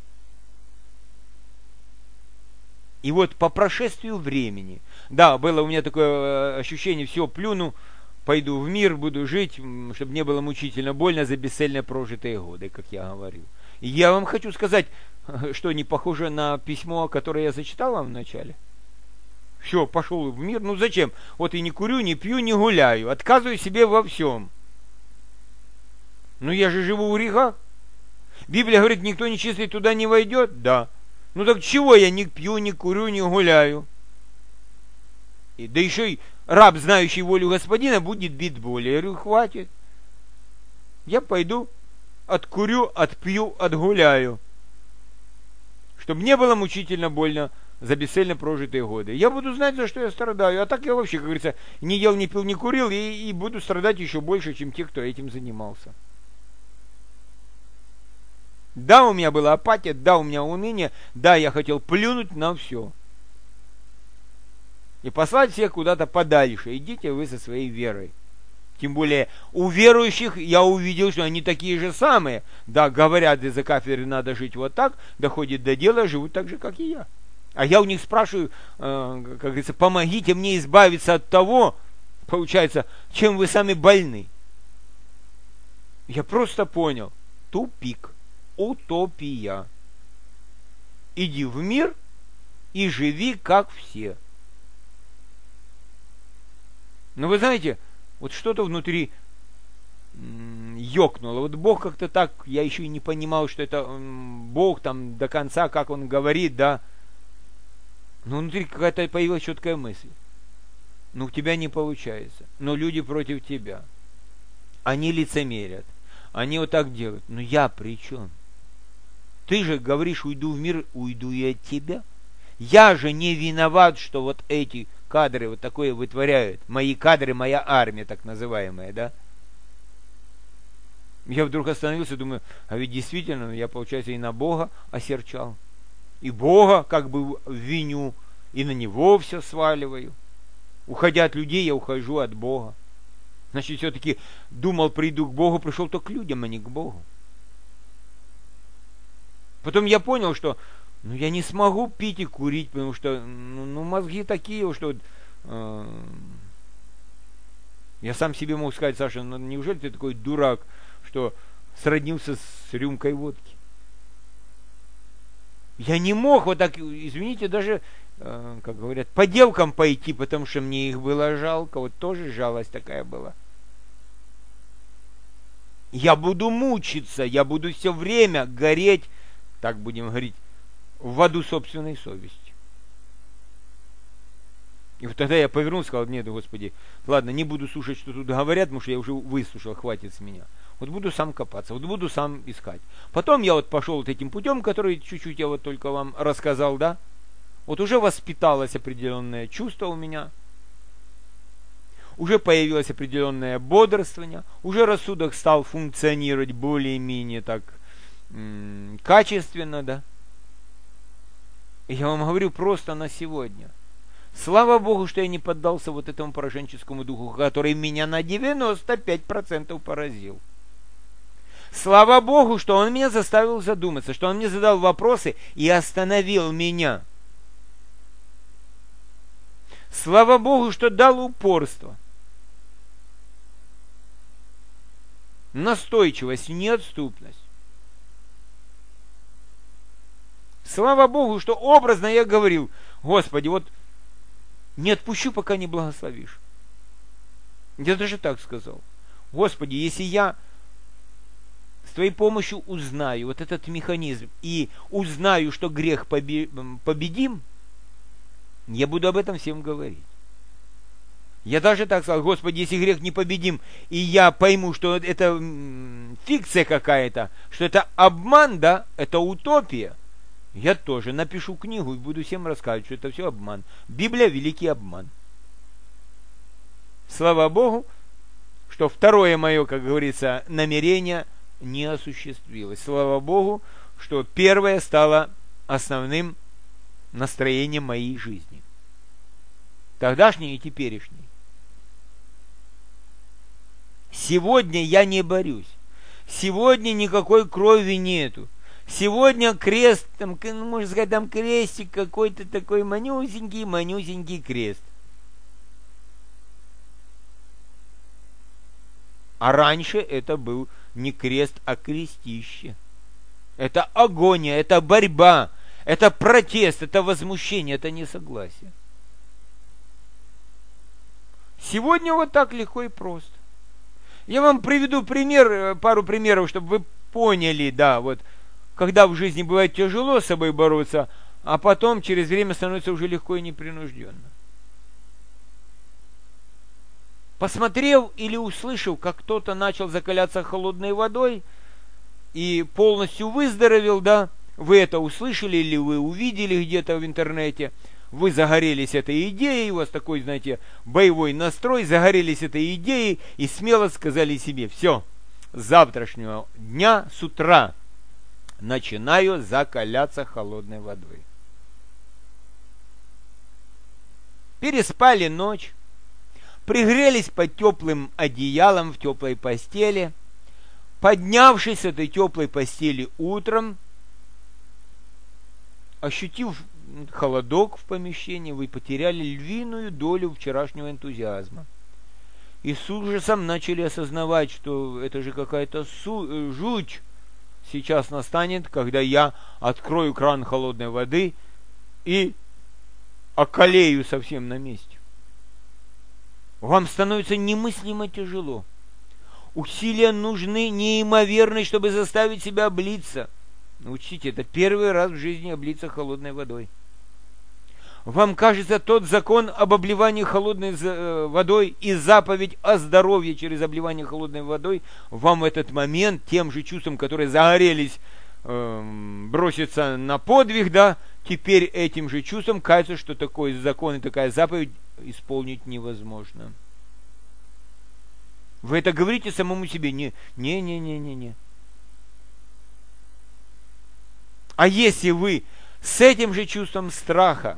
И вот по прошествию времени, да, было у меня такое ощущение, все, плюну, пойду в мир, буду жить, чтобы не было мучительно больно за бесцельно прожитые годы, как я говорю. И я вам хочу сказать, что не похоже на письмо, которое я зачитал вам в начале. Все, пошел в мир. Ну зачем? Вот и не курю, не пью, не гуляю. Отказываю себе во всем. Ну я же живу в грехах. Библия говорит, никто нечистый туда не войдет. Да. Ну так чего я не пью, не курю, не гуляю? И, да еще и раб, знающий волю господина, будет бит более. Я говорю, хватит. Я пойду, откурю, отпью, отгуляю. Чтобы не было мучительно больно за бесцельно прожитые годы. Я буду знать, за что я страдаю. А так я вообще, как говорится, не ел, не пил, не курил, и, и буду страдать еще больше, чем те, кто этим занимался. Да, у меня была апатия, да, у меня уныние, да, я хотел плюнуть на все. И послать всех куда-то подальше. Идите вы со своей верой. Тем более у верующих я увидел, что они такие же самые. Да, говорят, из-за кафедры надо жить вот так, доходит до дела, живут так же, как и я. А я у них спрашиваю, э, как говорится, помогите мне избавиться от того, получается, чем вы сами больны. Я просто понял, тупик, утопия. Иди в мир и живи, как все. Но вы знаете, вот что-то внутри м- ёкнуло. Вот Бог как-то так, я еще и не понимал, что это м- Бог там до конца, как Он говорит, да. Но внутри какая-то появилась четкая мысль. Ну, у тебя не получается. Но люди против тебя. Они лицемерят. Они вот так делают. Но я при чем? Ты же говоришь, уйду в мир, уйду и от тебя. Я же не виноват, что вот эти кадры вот такое вытворяют. Мои кадры, моя армия, так называемая, да? Я вдруг остановился, думаю, а ведь действительно, я, получается, и на Бога осерчал. И Бога как бы виню, и на Него все сваливаю. Уходя от людей, я ухожу от Бога. Значит, все-таки думал, приду к Богу, пришел то к людям, а не к Богу. Потом я понял, что ну, я не смогу пить и курить, потому что ну, ну, мозги такие, что э, я сам себе мог сказать, Саша, ну, неужели ты такой дурак, что сроднился с рюмкой водки? Я не мог вот так, извините, даже, э, как говорят, по девкам пойти, потому что мне их было жалко. Вот тоже жалость такая была. Я буду мучиться, я буду все время гореть, так будем говорить, в аду собственной совести. И вот тогда я повернулся и сказал, нет, Господи, ладно, не буду слушать, что тут говорят, потому что я уже выслушал, хватит с меня. Вот буду сам копаться, вот буду сам искать. Потом я вот пошел вот этим путем, который чуть-чуть я вот только вам рассказал, да. Вот уже воспиталось определенное чувство у меня. уже появилось определенное бодрствование, уже рассудок стал функционировать более-менее так м- качественно, да. И я вам говорю просто на сегодня. Слава Богу, что я не поддался вот этому пораженческому духу, который меня на девяносто пять процентов поразил. Слава Богу, что он меня заставил задуматься, что он мне задал вопросы и остановил меня. Слава Богу, что дал упорство, настойчивость, неотступность. Слава Богу, что образно я говорил: Господи, вот не отпущу, пока не благословишь. Я даже так сказал: Господи, если я с Твоей помощью узнаю вот этот механизм и узнаю, что грех победим, я буду об этом всем говорить. Я даже так сказал: Господи, если грех не победим, и я пойму, что это фикция какая-то, что это обман, да, это утопия, я тоже напишу книгу и буду всем рассказывать, что это все обман. Библия — великий обман. Слава Богу, что второе мое, как говорится, намерение не осуществилось. Слава Богу, что первое стало основным настроением моей жизни. Тогдашней и теперешней. Сегодня я не борюсь. Сегодня никакой крови нету. Сегодня крест, там, ну, можно сказать, там крестик какой-то такой манюсенький, манюсенький крест. А раньше это был не крест, а крестище. Это агония, это борьба, это протест, это возмущение, это несогласие. Сегодня вот так легко и просто. Я вам приведу пример, пару примеров, чтобы вы поняли, да, вот, когда в жизни бывает тяжело с собой бороться, а потом через время становится уже легко и непринужденно. Посмотрев или услышав, как кто-то начал закаляться холодной водой и полностью выздоровел, да, вы это услышали или вы увидели где-то в интернете, вы загорелись этой идеей, у вас такой, знаете, боевой настрой, загорелись этой идеей и смело сказали себе: все, с завтрашнего дня с утра начинаю закаляться холодной водой. Переспали ночь, пригрелись под теплым одеялом в теплой постели, поднявшись с этой теплой постели утром, ощутив холодок в помещении, вы потеряли львиную долю вчерашнего энтузиазма. И с ужасом начали осознавать, что это же какая-то су- жуть сейчас настанет, когда я открою кран холодной воды и околею совсем на месте. Вам становится немыслимо тяжело. Усилия нужны неимоверные, чтобы заставить себя облиться. Учтите, это первый раз в жизни облиться холодной водой. Вам кажется, тот закон об обливании холодной водой и заповедь о здоровье через обливание холодной водой вам в этот момент тем же чувством, которые загорелись, э, броситься на подвиг, да, теперь этим же чувством кажется, что такой закон и такая заповедь исполнить невозможно. Вы это говорите самому себе: не, не, не, не, не, не. А если вы с этим же чувством страха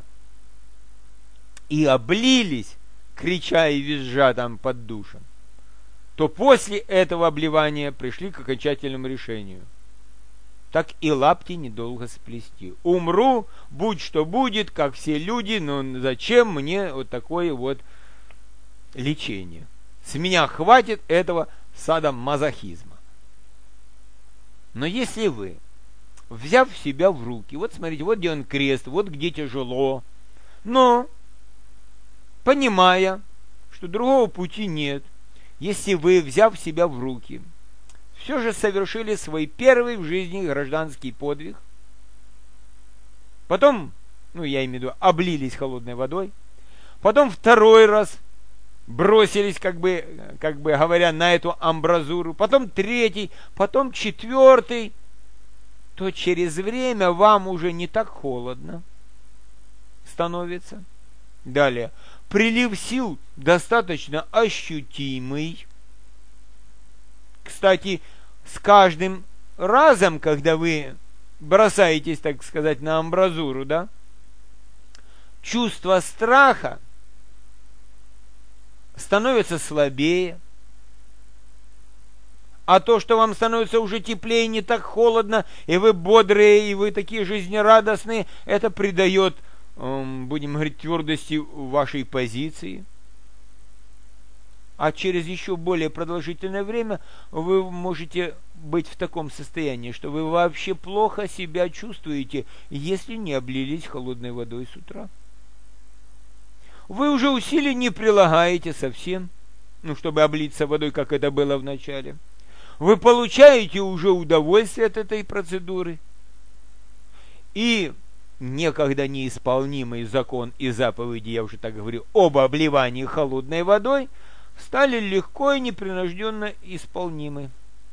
и облились, крича и визжа там под душем, то после этого обливания пришли к окончательному решению: так и лапти недолго сплести. Умру, будь что будет, как все люди, но зачем мне вот такое вот лечение? С меня хватит этого садомазохизма. Но если вы, взяв себя в руки, вот смотрите, вот где он крест, вот где тяжело, но понимая, что другого пути нет, если вы, взяв себя в руки, все же совершили свой первый в жизни гражданский подвиг, потом, ну я имею в виду, облились холодной водой, потом второй раз бросились, как бы, как бы говоря, на эту амбразуру, потом третий, потом четвертый, то через время вам уже не так холодно становится. Далее. прилив сил достаточно ощутимый. Кстати, с каждым разом, когда вы бросаетесь, так сказать, на амбразуру, да, чувство страха становится слабее, а то, что вам становится уже теплее, не так холодно, и вы бодрые, и вы такие жизнерадостные, это придает, будем говорить, твердости вашей позиции. А через еще более продолжительное время вы можете быть в таком состоянии, что вы вообще плохо себя чувствуете, если не облились холодной водой с утра. Вы уже усилий не прилагаете совсем, ну, чтобы облиться водой, как это было в начале. Вы получаете уже удовольствие от этой процедуры. И некогда неисполнимый закон и заповеди, я уже так говорю, об обливании холодной водой, стали легко и непринужденно исполнимы.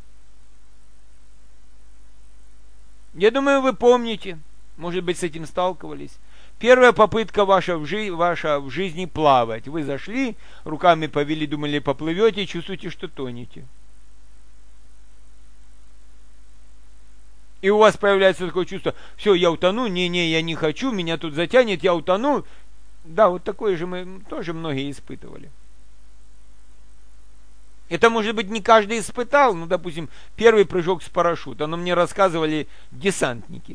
Я думаю, вы помните, может быть, с этим сталкивались. Первая попытка ваша в, жи- ваша в жизни плавать. Вы зашли, руками повели, думали, поплывете, и чувствуете, что тонете. И у вас появляется такое чувство: все, я утону, не-не, я не хочу, меня тут затянет, я утону. Да, вот такое же мы тоже многие испытывали. Это, может быть, не каждый испытал, ну, допустим, первый прыжок с парашюта, но мне рассказывали десантники.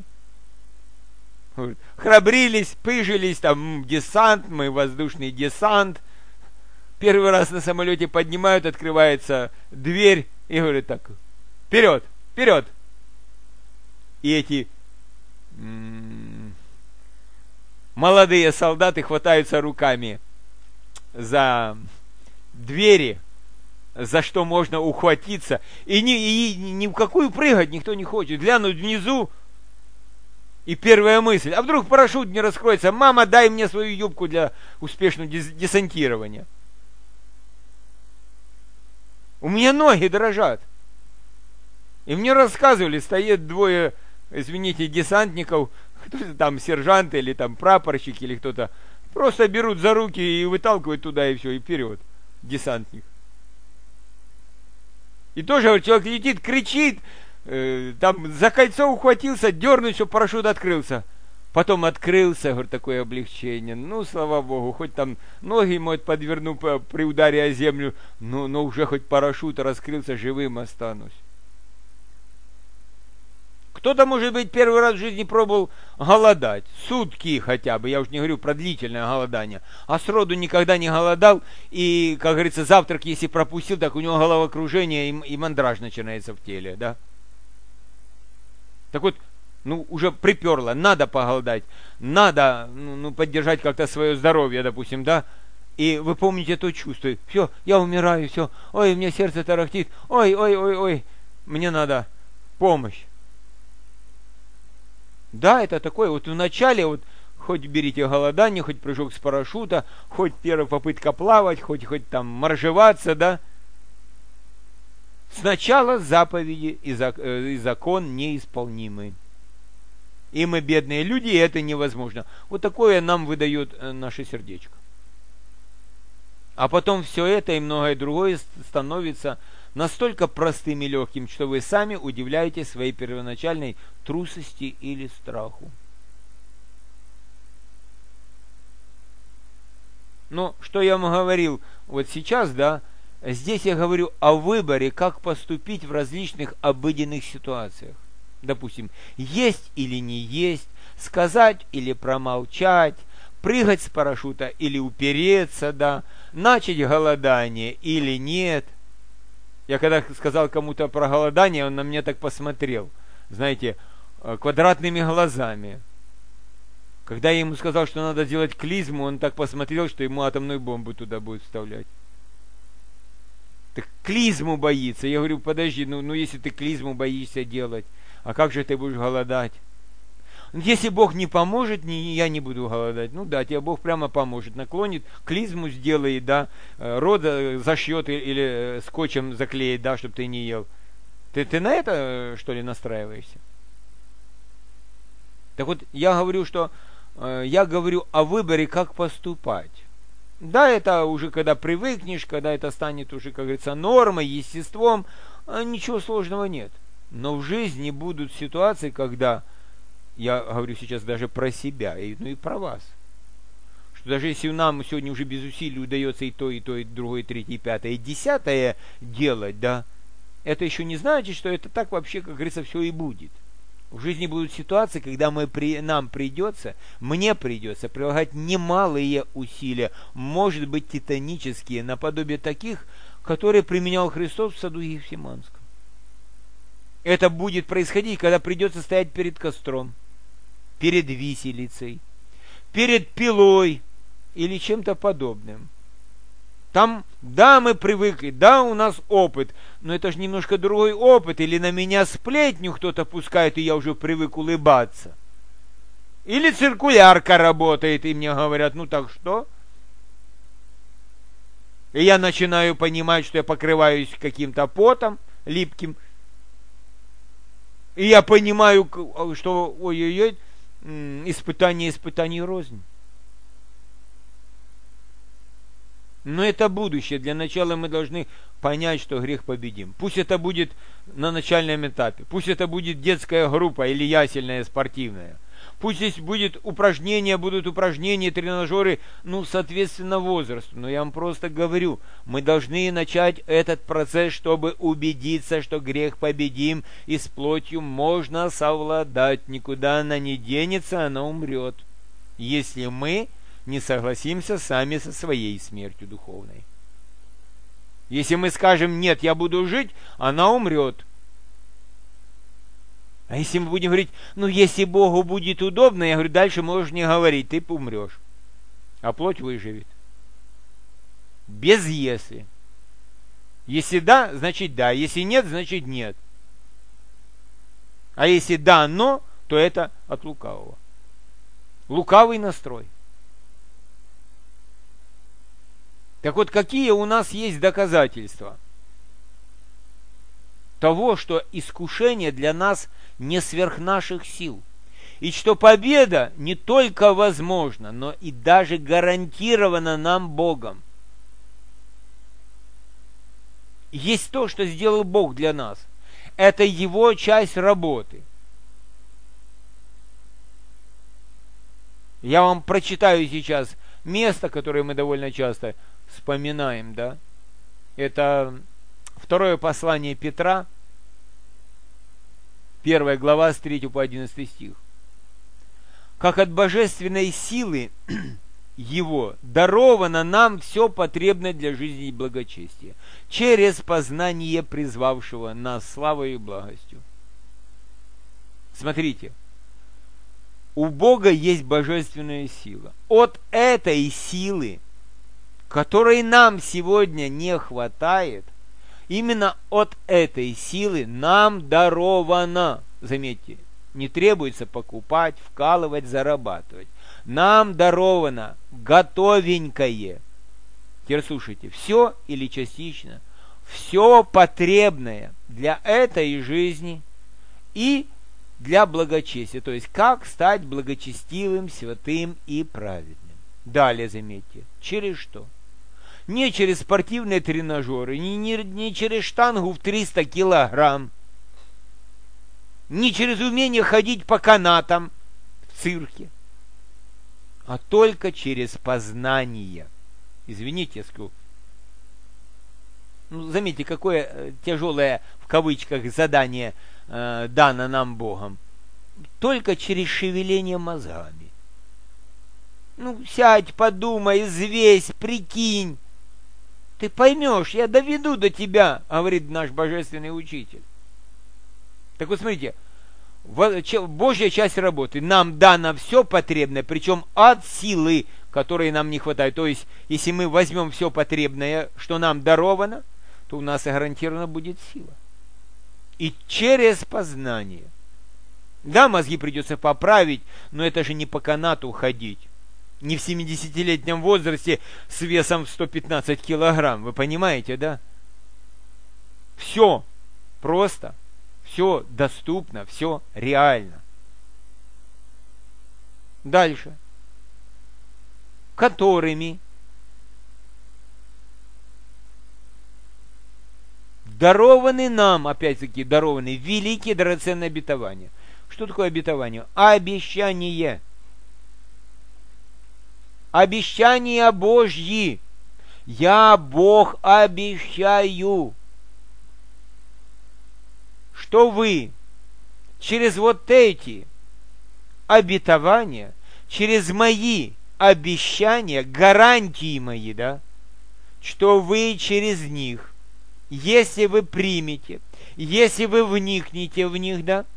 Храбрились, пыжились, там, десант, мы воздушный десант. Первый раз на самолете поднимают, открывается дверь, и говорят так: вперед, вперед. И эти м- молодые солдаты хватаются руками за двери, за что можно ухватиться. И ни, и ни в какую прыгать никто не хочет. Глянуть внизу, и первая мысль: а вдруг парашют не раскроется? Мама, дай мне свою юбку для успешного десантирования. У меня ноги дрожат. И мне рассказывали, стоят двое, извините, десантников, кто-то там сержант или там прапорщик или кто-то, просто берут за руки и выталкивают туда, и все, и вперед. Десантник. И тоже человек летит, кричит, э, там за кольцо ухватился, дернуть, чтобы парашют открылся. Потом открылся, говорит, такое облегчение. Ну, слава богу, хоть там ноги, может, подверну при ударе о землю, но, но уже хоть парашют раскрылся, живым останусь. Кто-то, может быть, первый раз в жизни пробовал голодать. Сутки хотя бы, я уж не говорю про длительное голодание. А сроду никогда не голодал. И, как говорится, завтрак, если пропустил, так у него головокружение и, и мандраж начинается в теле, да? Так вот, ну, уже приперло, надо поголодать. Надо, ну, ну поддержать как-то свое здоровье, допустим, да? И вы помните то чувство: все, я умираю, все, ой, у меня сердце тарахтит, ой, ой, ой, ой, мне надо помощь. Да, это такое, вот в начале, вот, хоть берите голодание, хоть прыжок с парашюта, хоть первая попытка плавать, хоть, хоть там моржеваться, да. Сначала заповеди и, зак, э, и закон неисполнимы. И мы, бедные люди, и это невозможно. Вот такое нам выдает э, наше сердечко. А потом все это и многое другое становится настолько простым и легким, что вы сами удивляетесь своей первоначальной трусости или страху. Но что я вам говорил вот сейчас, да, здесь я говорю о выборе, как поступить в различных обыденных ситуациях. Допустим, есть или не есть, сказать или промолчать, прыгать с парашюта или упереться, да, начать голодание или нет. Я когда сказал кому-то про голодание, он на меня так посмотрел, знаете, квадратными глазами. Когда я ему сказал, что надо делать клизму, он так посмотрел, что ему атомную бомбу туда будет вставлять. Так клизму боится. Я говорю, подожди, ну, ну если ты клизму боишься делать, а как же ты будешь голодать? Если Бог не поможет, не, я не буду голодать. Ну да, тебе Бог прямо поможет. Наклонит, клизму сделает, да, рот зашьет или скотчем заклеит, да, чтобы ты не ел. Ты, ты на это, что ли, настраиваешься? Так вот, я говорю, что э, я говорю о выборе, как поступать. Да, это уже когда привыкнешь, когда это станет уже, как говорится, нормой, естеством, ничего сложного нет. Но в жизни будут ситуации, когда, я говорю сейчас даже про себя, и, ну и про вас, что даже если нам сегодня уже без усилий удается и то, и то, и другое, и третье, и пятое, и десятое делать, да, это еще не значит, что это так вообще, как говорится, все и будет. В жизни будут ситуации, когда мы при, нам придется, мне придется прилагать немалые усилия, может быть титанические, наподобие таких, которые применял Христос в саду Гефсиманском. Это будет происходить, когда придется стоять перед костром, перед виселицей, перед пилой или чем-то подобным. Там, да, мы привыкли, да, у нас опыт, но это же немножко другой опыт. Или на меня сплетню кто-то пускает, и я уже привык улыбаться. Или циркулярка работает, и мне говорят, ну так что? И я начинаю понимать, что я покрываюсь каким-то потом липким. И я понимаю, что, ой-ой-ой, испытание испытаний рознь. Но это будущее. Для начала мы должны понять, что грех победим. Пусть это будет на начальном этапе. Пусть это будет детская группа или ясельная спортивная. Пусть здесь будет упражнения, будут упражнения, тренажеры, ну, соответственно, возрасту. Но я вам просто говорю, мы должны начать этот процесс, чтобы убедиться, что грех победим, и с плотью можно совладать. Никуда она не денется, она умрет. Если мы не согласимся сами со своей смертью духовной. Если мы скажем, нет, я буду жить, она умрет. А если мы будем говорить, ну, если Богу будет удобно, я говорю, дальше можешь не говорить, ты умрешь. А плоть выживет. Без если. Если да, значит да. Если нет, значит нет. А если да, но, то это от лукавого. Лукавый настрой. Так вот, какие у нас есть доказательства того, что искушение для нас не сверх наших сил, и что победа не только возможна, но и даже гарантирована нам Богом. Есть то, что сделал Бог для нас. Это Его часть работы. Я вам прочитаю сейчас место, которое мы довольно часто вспоминаем, да? Это второе послание Петра, первая глава, с третьего по одиннадцатый стих. «Как от божественной силы Его даровано нам все потребное для жизни и благочестия, через познание призвавшего нас славой и благостью». Смотрите, у Бога есть божественная сила. От этой силы, которой нам сегодня не хватает, именно от этой силы нам даровано, заметьте, не требуется покупать, вкалывать, зарабатывать. Нам даровано готовенькое. Теперь слушайте, все или частично, все потребное для этой жизни и для благочестия. То есть, как стать благочестивым, святым и праведным. Далее, заметьте, через что? Не через спортивные тренажеры, не, не, не через штангу в триста килограмм, не через умение ходить по канатам в цирке, а только через познание. Извините, я скажу. Ну, заметьте, какое тяжелое, в кавычках, задание э, дано нам Богом. Только через шевеление мозгами. Ну, сядь, подумай, взвесь, прикинь. Ты поймешь, я доведу до тебя, говорит наш божественный учитель. Так вот, смотрите, Божья часть работы. Нам дано все потребное, причем от силы, которой нам не хватает. То есть, если мы возьмем все потребное, что нам даровано, то у нас гарантированно будет сила. И через познание. Да, мозги придется поправить, но это же не по канату ходить. Не в семидесятилетнем возрасте с весом в сто пятнадцать килограмм. Вы понимаете, да? Все просто, все доступно, все реально. Дальше. Которыми дарованы нам, опять-таки, дарованы великие драгоценные обетования. Что такое обетование? Обещание. Обещания Божьи. Я, Бог, обещаю, что вы через вот эти обетования, через мои обещания, гарантии мои, да, что вы через них, если вы примете, если вы вникнете в них, да,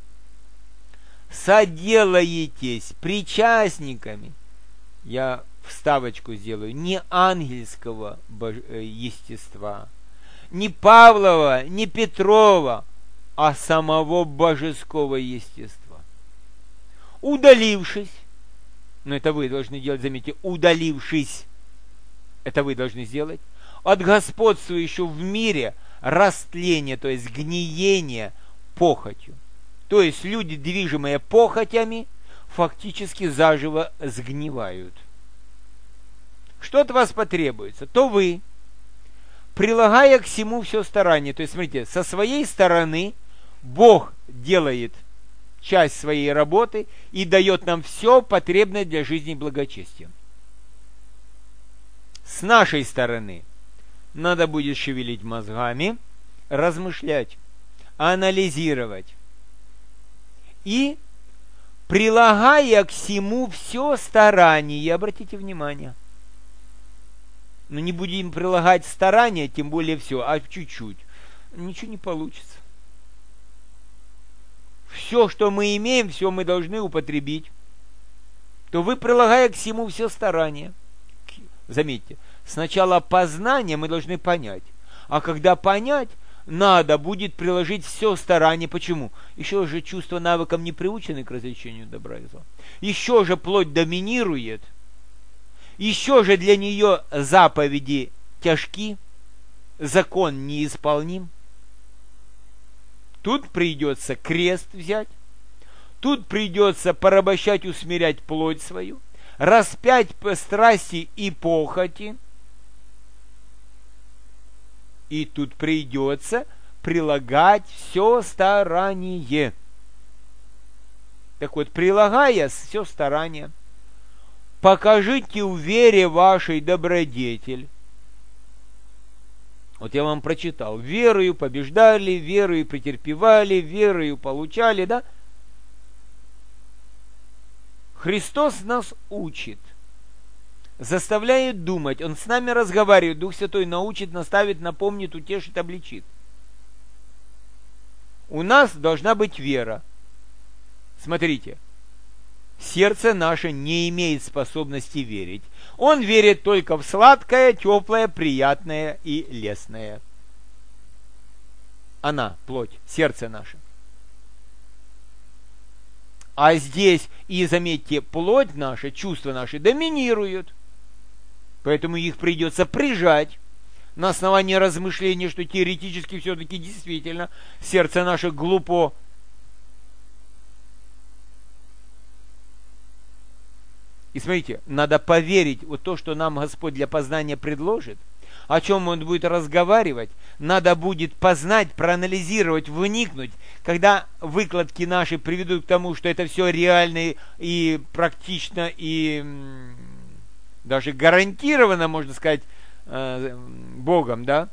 соделаетесь причастниками, я вставочку сделаю, не ангельского бож... естества, не Павлова, не Петрова, а самого божеского естества. Удалившись, но это вы должны делать, заметьте, удалившись, это вы должны сделать, от господствующего в мире растления, то есть гниения похотью. То есть люди, движимые похотями, фактически заживо сгнивают. Что от вас потребуется? То вы, прилагая к всему все старание, то есть, смотрите, со своей стороны Бог делает часть своей работы и дает нам все потребное для жизни и благочестия. С нашей стороны надо будет шевелить мозгами, размышлять, анализировать и, прилагая к всему все старание, обратите внимание, но не будем прилагать старания, тем более все, а чуть-чуть, ничего не получится. Все, что мы имеем, все мы должны употребить. То вы, прилагая к всему все старание, заметьте, сначала познание мы должны понять, а когда понять, надо будет приложить все старание. Почему? Еще же чувства навыкам не приучены к развлечению добра и зла. Еще же плоть доминирует. Еще же для нее заповеди тяжки, закон неисполним. Тут придется крест взять, тут придется порабощать, усмирять плоть свою, распять по страсти и похоти, и тут придется прилагать все старание. Так вот, прилагая все старание, покажите в вере вашей добродетель. Вот я вам прочитал. Верою побеждали, верою претерпевали, верою получали, да? Христос нас учит, заставляет думать. Он с нами разговаривает. Дух Святой научит, наставит, напомнит, утешит, обличит. У нас должна быть вера. Смотрите. Сердце наше не имеет способности верить. Он верит только в сладкое, теплое, приятное и лестное. Она, плоть, сердце наше. А здесь, и заметьте, плоть наша, чувства наши доминируют. Поэтому их придется прижать на основании размышления, что теоретически все-таки действительно сердце наше глупо. И смотрите, надо поверить в то, что нам Господь для познания предложит, о чем Он будет разговаривать, надо будет познать, проанализировать, вникнуть, когда выкладки наши приведут к тому, что это все реально и практично, и даже гарантированно, можно сказать, Богом, да,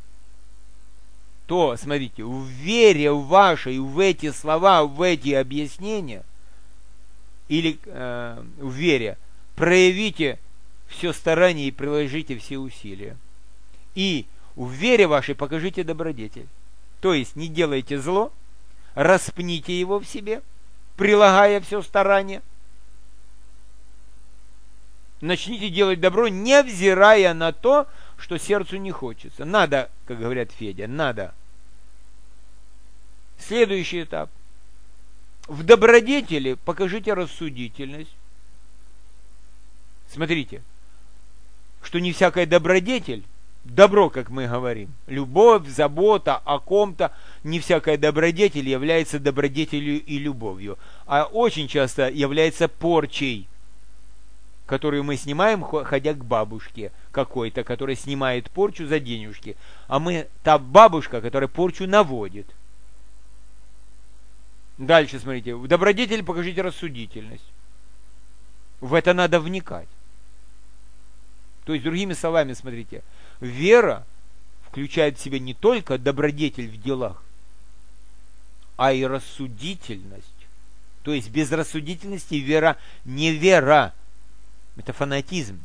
то, смотрите, в вере в вашей, в эти слова, в эти объяснения, или э, в вере, проявите все старание и приложите все усилия. И в вере вашей покажите добродетель. То есть не делайте зло, распните его в себе, прилагая все старание. Начните делать добро, невзирая на то, что сердцу не хочется. Надо, как говорят Федя, надо. Следующий этап. В добродетели покажите рассудительность. Смотрите, что не всякая добродетель, добро, как мы говорим, любовь, забота о ком-то, не всякая добродетель является добродетелью и любовью, а очень часто является порчей. которую мы снимаем, ходя к бабушке какой-то, которая снимает порчу за денежки. А мы та бабушка, которая порчу наводит. Дальше смотрите. В добродетель покажите рассудительность. В это надо вникать. То есть, другими словами, смотрите, вера включает в себя не только добродетель в делах, а и рассудительность. То есть, без рассудительности вера не вера. Это фанатизм.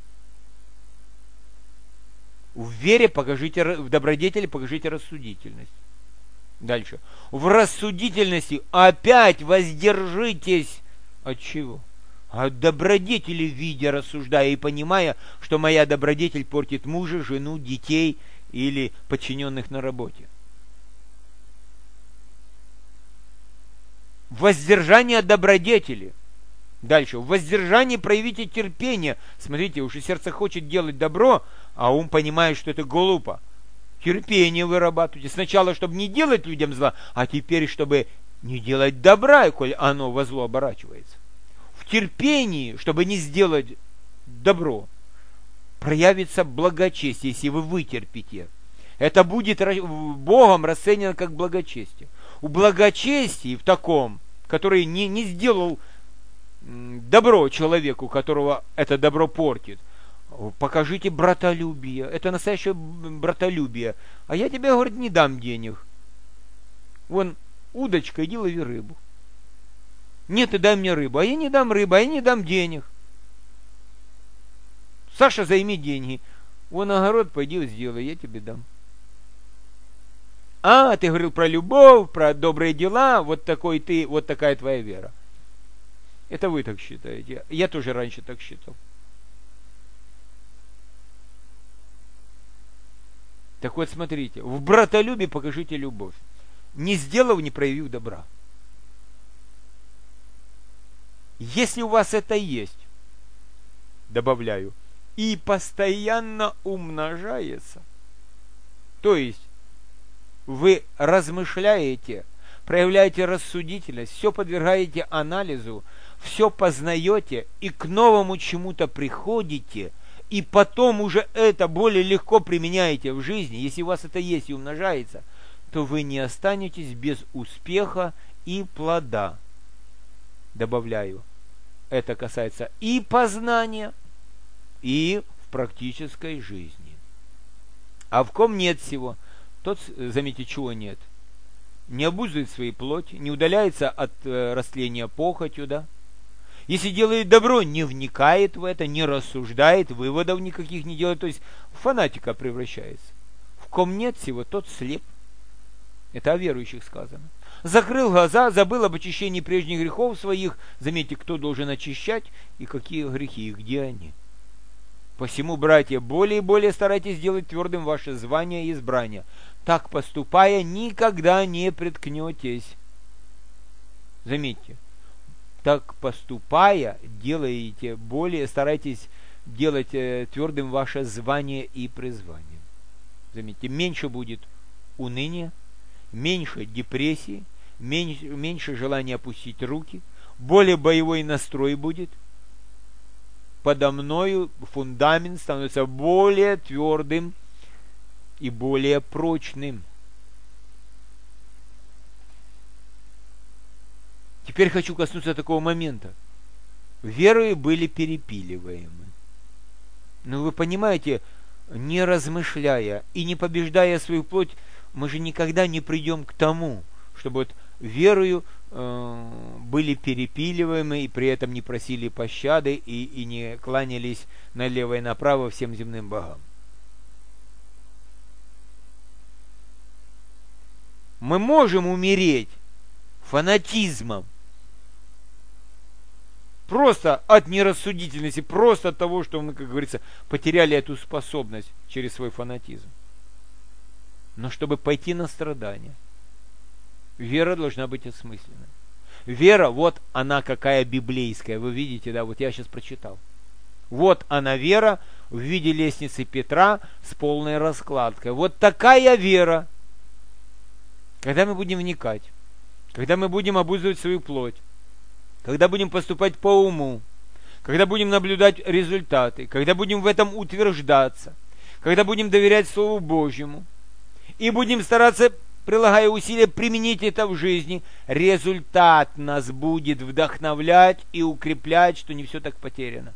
В вере покажите, в добродетели покажите рассудительность. Дальше. В рассудительности опять воздержитесь. От чего? От добродетели, видя, рассуждая и понимая, что моя добродетель портит мужа, жену, детей или подчиненных на работе. Воздержание от добродетели. Дальше. В воздержании проявите терпение. Смотрите, уж и сердце хочет делать добро, а ум понимает, что это глупо. Терпение вырабатывайте. Сначала, чтобы не делать людям зла, а теперь, чтобы не делать добра, коль оно во зло оборачивается. В терпении, чтобы не сделать добро, проявится благочестие, если вы вытерпите. Это будет Богом расценено как благочестие. У благочестия в таком, который не, не сделал добро человеку, которого это добро портит, покажите братолюбие. Это настоящее братолюбие. А я тебе, говорит, не дам денег. Вон, удочка, иди лови рыбу. Нет, ты дай мне рыбу. А я не дам рыбу, а я не дам денег. Саша, займи деньги. Вон огород, пойди сделай, я тебе дам. А, ты говорил про любовь, про добрые дела, вот такой ты, вот такая твоя вера. Это вы так считаете. Я тоже раньше так считал. Так вот, смотрите, в братолюбии покажите любовь, не сделав, не проявив добра. Если у вас это есть, добавляю, и постоянно умножается, то есть вы размышляете, проявляете рассудительность, все подвергаете анализу, все познаете и к новому чему-то приходите, и потом уже это более легко применяете в жизни, если у вас это есть и умножается, то вы не останетесь без успеха и плода. Добавляю, это касается и познания, и в практической жизни. А в ком нет всего, тот, заметьте, чего нет, не обузывает свою плоть, не удаляется от э, растления похотью, да? Если делает добро, не вникает в это, не рассуждает, выводов никаких не делает, то есть в фанатика превращается. В ком нет всего, тот слеп. Это о верующих сказано. Закрыл глаза, забыл об очищении прежних грехов своих. Заметьте, кто должен очищать и какие грехи, и где они. Посему, братья, более и более старайтесь сделать твердым ваше звание и избрание. Так поступая, никогда не приткнетесь. Заметьте. Так поступая, делаете более, старайтесь делать э, твердым ваше звание и призвание. Заметьте, меньше будет уныния, меньше депрессии, меньше, меньше желания опустить руки, более боевой настрой будет. Подо мною фундамент становится более твердым и более прочным. Теперь хочу коснуться такого момента. Верою были перепиливаемы. Но вы понимаете, не размышляя и не побеждая свою плоть, мы же никогда не придем к тому, чтобы вот верою э, были перепиливаемы и при этом не просили пощады и, и не кланялись налево и направо всем земным богам. Мы можем умереть фанатизмом, просто от нерассудительности, просто от того, что мы, как говорится, потеряли эту способность через свой фанатизм. Но чтобы пойти на страдания, вера должна быть осмысленной. Вера, вот она какая библейская. Вы видите, да, вот я сейчас прочитал. Вот она вера в виде лестницы Петра с полной раскладкой. Вот такая вера. Когда мы будем вникать, когда мы будем обуздывать свою плоть, когда будем поступать по уму, когда будем наблюдать результаты, когда будем в этом утверждаться, когда будем доверять Слову Божьему и будем стараться, прилагая усилия, применить это в жизни, результат нас будет вдохновлять и укреплять, что не все так потеряно.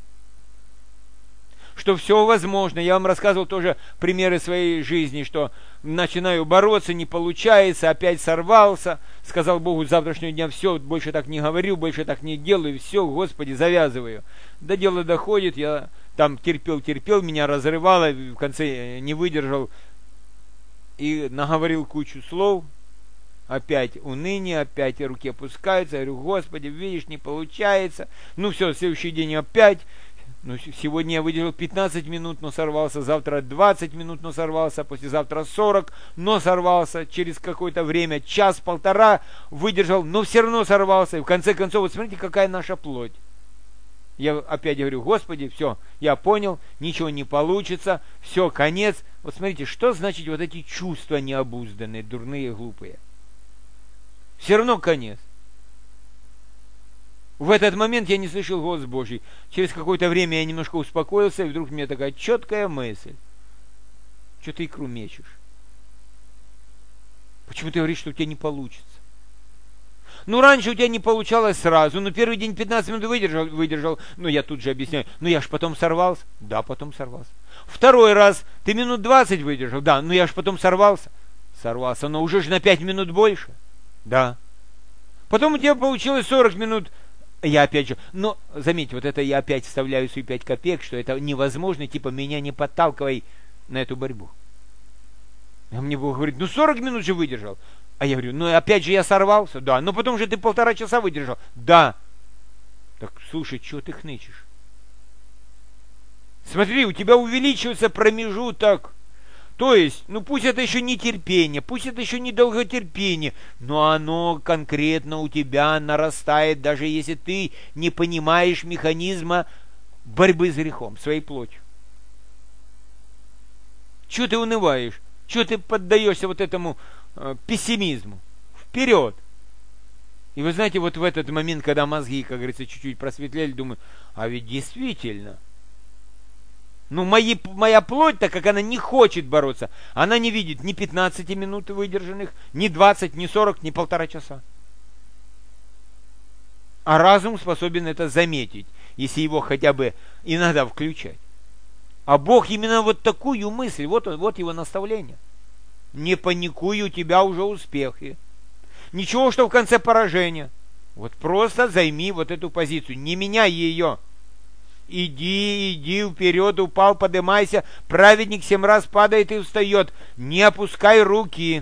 Что все возможно. Я вам рассказывал тоже примеры своей жизни, что начинаю бороться, не получается, опять сорвался, сказал Богу, с завтрашнего дня все, больше так не говорю, больше так не делаю, все, Господи, завязываю. До дела доходит, я там терпел-терпел, меня разрывало, в конце не выдержал и наговорил кучу слов. Опять уныние, опять руки опускаются, я говорю, Господи, видишь, не получается. Ну все, следующий день опять. Ну, сегодня я выдержал пятнадцать минут, но сорвался, завтра двадцать минут, но сорвался, послезавтра сорок, но сорвался, через какое-то время, час-полтора выдержал, но все равно сорвался. И в конце концов, вот смотрите, какая наша плоть. Я опять говорю, Господи, все, я понял, ничего не получится, все, конец. Вот смотрите, что значит вот эти чувства необузданные, дурные, глупые? Все равно конец. В этот момент я не слышал голос Божий. Через какое-то время я немножко успокоился, и вдруг у меня такая четкая мысль. Что ты икру мечешь? Почему ты говоришь, что у тебя не получится? Ну, раньше у тебя не получалось сразу. Ну, первый день пятнадцать минут выдержал, выдержал. Ну, я тут же объясняю. Ну, я ж потом сорвался. Да, потом сорвался. Второй раз ты минут двадцать выдержал. Да, ну я ж потом сорвался. Сорвался, но уже же на пять минут больше. Да. Потом у тебя получилось сорок минут. Я опять же, но, заметьте, вот это я опять вставляю свои пять копеек, что это невозможно, типа, меня не подталкивай на эту борьбу. А мне Бог говорит, ну сорок минут же выдержал. А я говорю, ну опять же я сорвался, да, но потом же ты полтора часа выдержал. Да. Так, слушай, чего ты хнычешь? Смотри, у тебя увеличивается промежуток. То есть, ну пусть это еще не терпение, пусть это еще не долготерпение, но оно конкретно у тебя нарастает, даже если ты не понимаешь механизма борьбы с грехом, своей плотью. Чего ты унываешь? Чего ты поддаешься вот этому э, пессимизму? Вперед! И вы знаете, вот в этот момент, когда мозги, как говорится, чуть-чуть просветлели, думаю, а ведь действительно... Ну, мои, моя плоть, так как она не хочет бороться, она не видит ни пятнадцати минут выдержанных, ни двадцать, ни сорок, ни полтора часа. А разум способен это заметить, если его хотя бы иногда включать. А Бог именно вот такую мысль, вот, вот его наставление. Не паникуй, у тебя уже успехи. Ничего, что в конце поражение. Вот просто займи вот эту позицию, не меняй ее. Иди, иди вперед, упал, подымайся. Праведник семь раз падает и встает. Не опускай руки.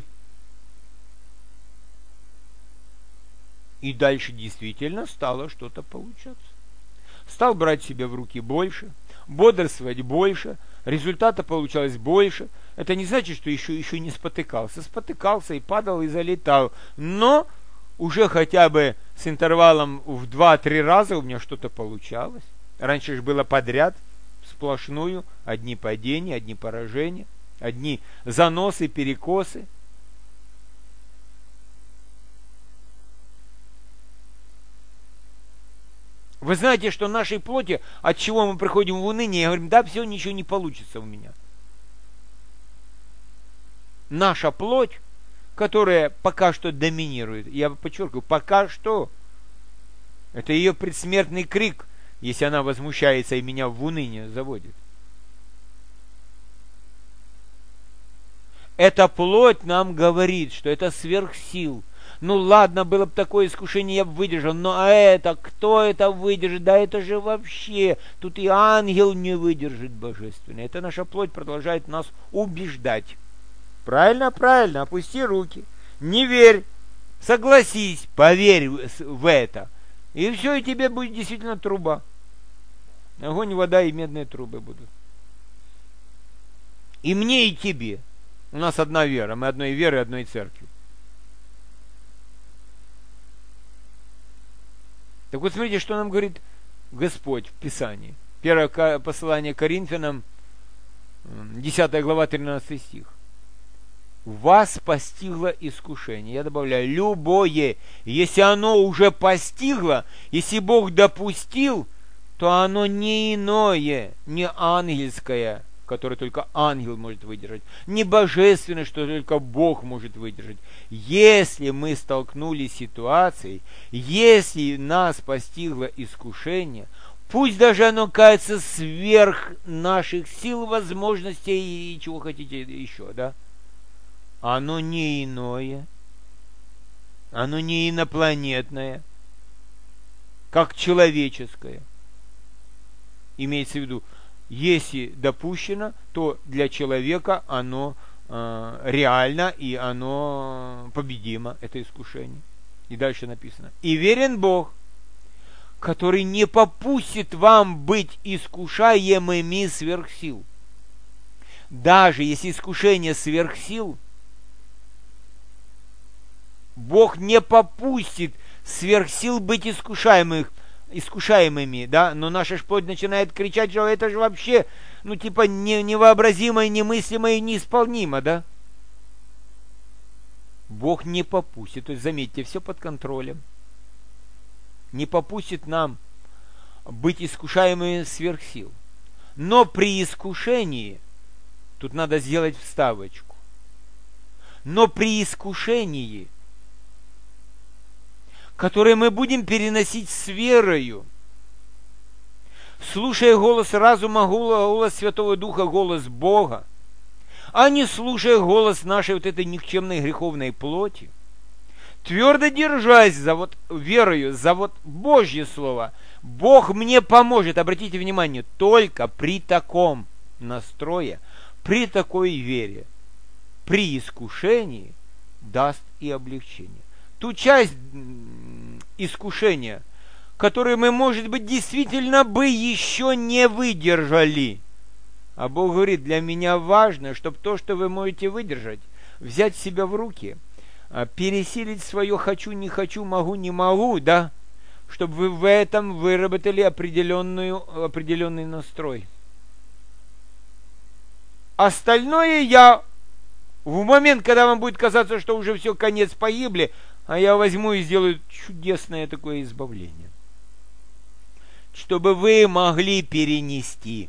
И дальше действительно стало что-то получаться. Стал брать себя в руки больше, бодрствовать больше, результата получалось больше. Это не значит, что еще, еще не спотыкался. Спотыкался и падал, и залетал. Но уже хотя бы с интервалом в два-три раза у меня что-то получалось. Раньше же было подряд, сплошную, одни падения, одни поражения, одни заносы, перекосы. Вы знаете, что нашей плоти, от чего мы приходим в уныние, и говорим, да, все, ничего не получится у меня. Наша плоть, которая пока что доминирует, я подчеркиваю, пока что, это ее предсмертный крик, если она возмущается и меня в уныние заводит. Эта плоть нам говорит, что это сверхсил. Ну ладно, было бы такое искушение, я бы выдержал, но это, кто это выдержит? Да это же вообще, тут и ангел не выдержит божественный. Это наша плоть продолжает нас убеждать. Правильно, правильно, опусти руки, не верь, согласись, поверь в это. И все, и тебе будет действительно труба. Огонь, вода и медные трубы будут. И мне, и тебе. У нас одна вера, мы одной верой, одной церкви. Так вот, смотрите, что нам говорит Господь в Писании. Первое послание Коринфянам, десятая глава, тринадцатый стих. Вас постигло искушение. Я добавляю, любое. Если оно уже постигло, если Бог допустил, то оно не иное, не ангельское, которое только ангел может выдержать, не божественное, что только Бог может выдержать. Если мы столкнулись с ситуацией, если нас постигло искушение, пусть даже оно кается сверх наших сил, возможностей и чего хотите еще, да? Оно не иное, оно не инопланетное, как человеческое. Имеется в виду, если допущено, то для человека оно э, реально и оно победимо, это искушение. И дальше написано: «И верен Бог, который не попустит вам быть искушаемыми сверх сил». Даже если искушение сверх сил, Бог не попустит сверх сил быть искушаемых, искушаемыми, да, но наша ж плоть начинает кричать, что это же вообще, ну, типа, не, невообразимо, немыслимо и неисполнимо, да. Бог не попустит, то есть, заметьте, все под контролем. Не попустит нам быть искушаемыми сверх сил. Но при искушении, тут надо сделать вставочку, но при искушении, которые мы будем переносить с верою, слушая голос разума, голос Святого Духа, голос Бога, а не слушая голос нашей вот этой никчемной греховной плоти, твердо держась за вот верою, за вот Божье Слово, Бог мне поможет, обратите внимание, только при таком настрое, при такой вере, при искушении даст и облегчение. Ту часть искушения, которую мы, может быть, действительно бы еще не выдержали. А Бог говорит, для меня важно, чтобы то, что вы можете выдержать, взять себя в руки, пересилить свое «хочу, не хочу, могу, не могу», да, чтобы вы в этом выработали определенную, определенный настрой. Остальное я в момент, когда вам будет казаться, что уже все, конец, погибли, а я возьму и сделаю чудесное такое избавление. Чтобы вы могли перенести.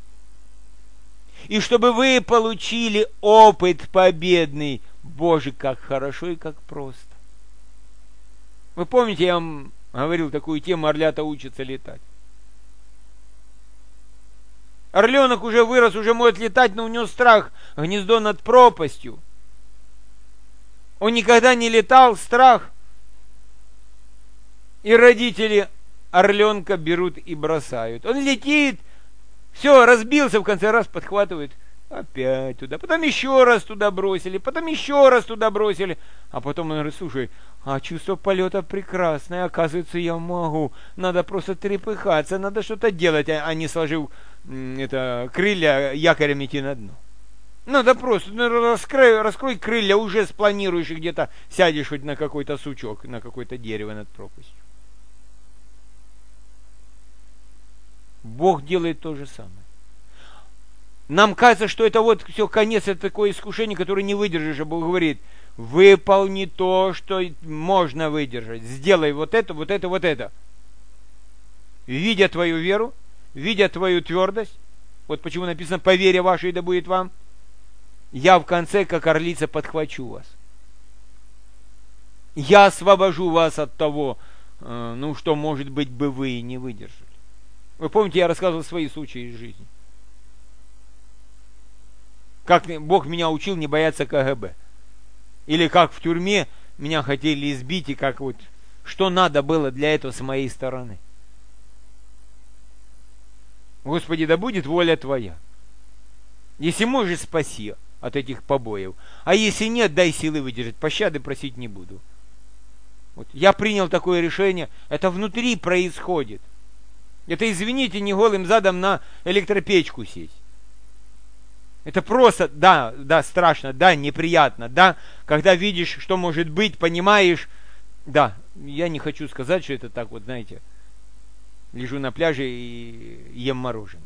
И чтобы вы получили опыт победный. Боже, как хорошо и как просто. Вы помните, я вам говорил такую тему: орлята учатся летать. Орленок уже вырос, уже может летать, но у него страх, гнездо над пропастью. Он никогда не летал, страх. И родители орленка берут и бросают. Он летит, все, разбился, в конце раз подхватывает, опять туда. Потом еще раз туда бросили, потом еще раз туда бросили. А потом он говорит: слушай, а чувство полета прекрасное, оказывается, я могу. Надо просто трепыхаться, надо что-то делать, а не сложив это, крылья, якорем идти на дно. Надо просто ну, раскрой, раскрой крылья, уже спланируешь и где-то сядешь хоть на какой-то сучок, на какое-то дерево над пропастью. Бог делает то же самое. Нам кажется, что это вот все, конец, это такое искушение, которое не выдержишь, а Бог говорит: выполни то, что можно выдержать. Сделай вот это, вот это, вот это. Видя твою веру, видя твою твердость, вот почему написано: по вере вашей да будет вам, я в конце, как орлица, подхвачу вас. Я освобожу вас от того, ну, что, может быть, бы вы и не выдержали. Вы помните, я рассказывал свои случаи из жизни. Как Бог меня учил не бояться ка гэ бэ. Или как в тюрьме меня хотели избить, и как вот, что надо было для этого с моей стороны. Господи, да будет воля Твоя. Если можешь, спаси от этих побоев. А если нет, дай силы выдержать. Пощады просить не буду. Вот. Я принял такое решение. Это внутри происходит. Это, извините, не голым задом на электропечку сесть. Это просто, да, да, страшно, да, неприятно, да, когда видишь, что может быть, понимаешь, да, я не хочу сказать, что это так вот, знаете, лежу на пляже и ем мороженое.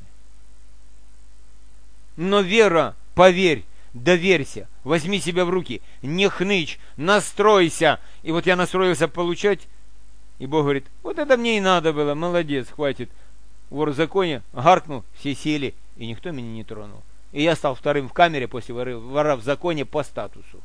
Но вера, поверь, доверься, возьми себя в руки, не хнычь, настройся. И вот я настроился получать, и Бог говорит: вот это мне и надо было, молодец, хватит. вор в законе, гаркнул, все сели, и никто меня не тронул. И я стал вторым в камере после вора в законе по статусу.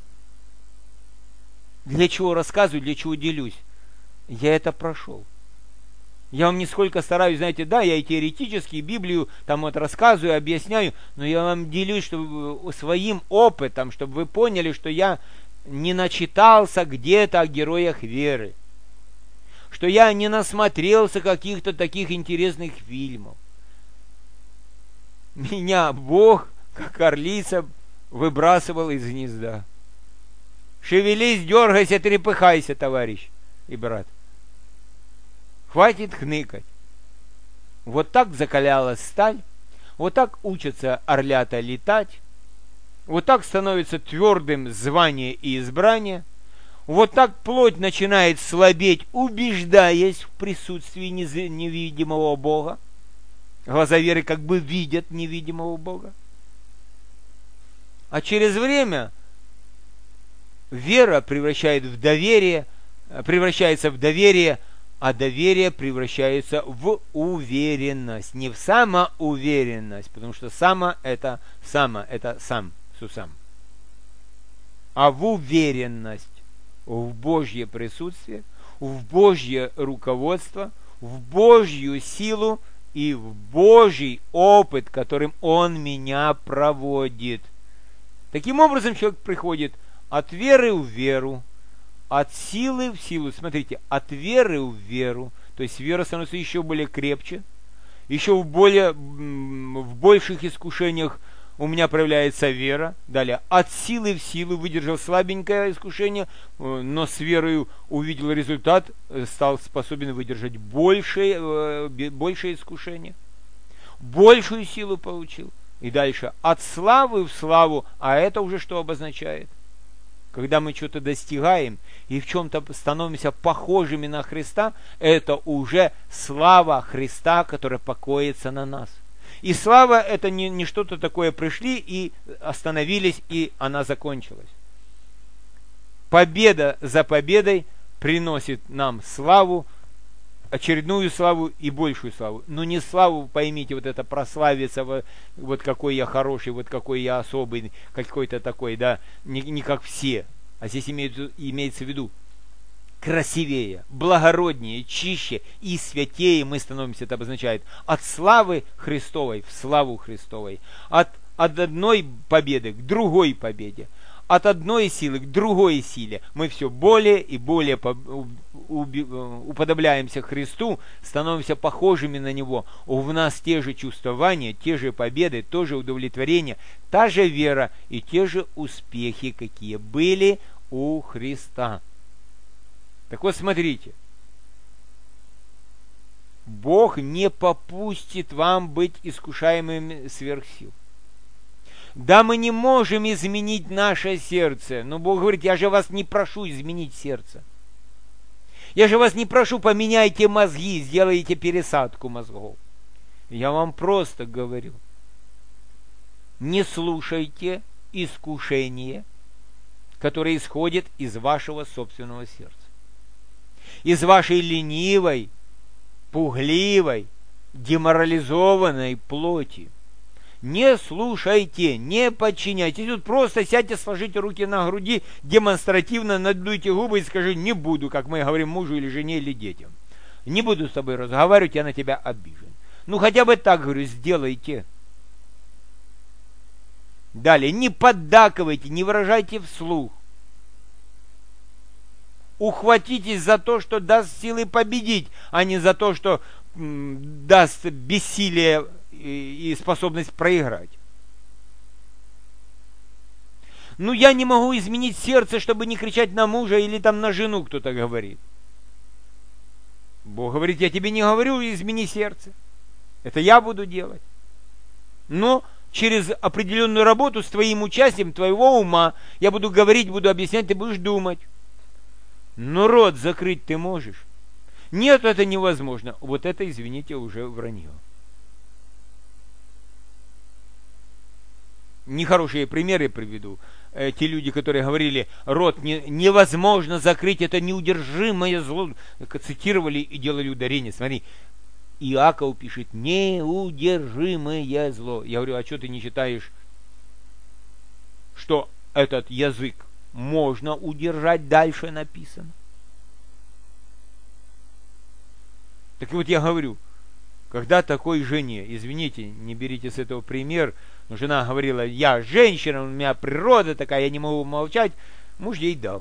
Для чего рассказываю, для чего делюсь? Я это прошел. Я вам нисколько стараюсь, знаете, да, я и теоретически, и Библию там вот рассказываю, объясняю, но я вам делюсь чтобы, своим опытом, чтобы вы поняли, что я не начитался где-то о героях веры, что я не насмотрелся каких-то таких интересных фильмов. Меня Бог, как орлица, выбрасывал из гнезда. Шевелись, дергайся, трепыхайся, товарищ и брат. Хватит хныкать. Вот так закалялась сталь, вот так учатся орлята летать, вот так становится твердым звание и избрание, вот так плоть начинает слабеть, убеждаясь в присутствии невидимого Бога. Глаза веры как бы видят невидимого Бога. А через время вера превращает в доверие, превращается в доверие, а доверие превращается в уверенность. Не в самоуверенность, потому что само это само, это сам, сусам. А в уверенность в Божье присутствие, в Божье руководство, в Божью силу и в Божий опыт, которым Он меня проводит. Таким образом человек приходит от веры в веру, от силы в силу. Смотрите, от веры в веру, то есть вера становится еще более крепче, еще в, более, в больших искушениях у меня проявляется вера. Далее, от силы в силу, выдержал слабенькое искушение, но с верою увидел результат, стал способен выдержать большее, большее искушение, большую силу получил. И дальше, от славы в славу, а это уже что обозначает? Когда мы что-то достигаем и в чем-то становимся похожими на Христа, это уже слава Христа, которая покоится на нас. И слава это не, не что-то такое, пришли и остановились, и она закончилась. Победа за победой приносит нам славу, очередную славу и большую славу. Но не славу, поймите, вот это прославиться, вот какой я хороший, вот какой я особый, какой-то такой, да, не, не как все. А здесь имеется, имеется в виду красивее, благороднее, чище и святее мы становимся, это обозначает, от славы Христовой в славу Христовой, от, от одной победы к другой победе, от одной силы к другой силе. Мы все более и более уподобляемся Христу, становимся похожими на Него. В нас те же чувствования, те же победы, то же удовлетворение, та же вера и те же успехи, какие были у Христа. Так вот, смотрите. Бог не попустит вам быть искушаемыми сверх сил. Да, мы не можем изменить наше сердце, но Бог говорит, я же вас не прошу изменить сердце. Я же вас не прошу, поменяйте мозги, сделайте пересадку мозгов. Я вам просто говорю, не слушайте искушение, которое исходит из вашего собственного сердца. Из вашей ленивой, пугливой, деморализованной плоти. Не слушайте, не подчиняйтесь. Тут просто сядьте, сложите руки на груди, демонстративно надуйте губы и скажите, не буду, как мы говорим мужу или жене или детям. Не буду с тобой разговаривать, я на тебя обижен. Ну хотя бы так, говорю, сделайте. Далее, не поддакивайте, не выражайте вслух. Ухватитесь за то, что даст силы победить, а не за то, что м, даст бессилие и, и способность проиграть. Ну, я не могу изменить сердце, чтобы не кричать на мужа или там на жену, кто-то говорит. Бог говорит, я тебе не говорю, измени сердце. Это я буду делать. Но через определенную работу с твоим участием, твоего ума, я буду говорить, буду объяснять, ты будешь думать. Но рот закрыть ты можешь? Нет, это невозможно. Вот это, извините, уже вранье. Нехорошие примеры приведу. Э, те люди, которые говорили, рот не, невозможно закрыть, это неудержимое зло. Цитировали и делали ударение. Смотри, Иаков пишет неудержимое зло. Я говорю, а что ты не читаешь, что этот язык можно удержать, дальше написано? Так вот я говорю, когда такой жене, извините, не берите с этого пример, но жена говорила, я женщина, у меня природа такая, я не могу молчать, муж ей дал.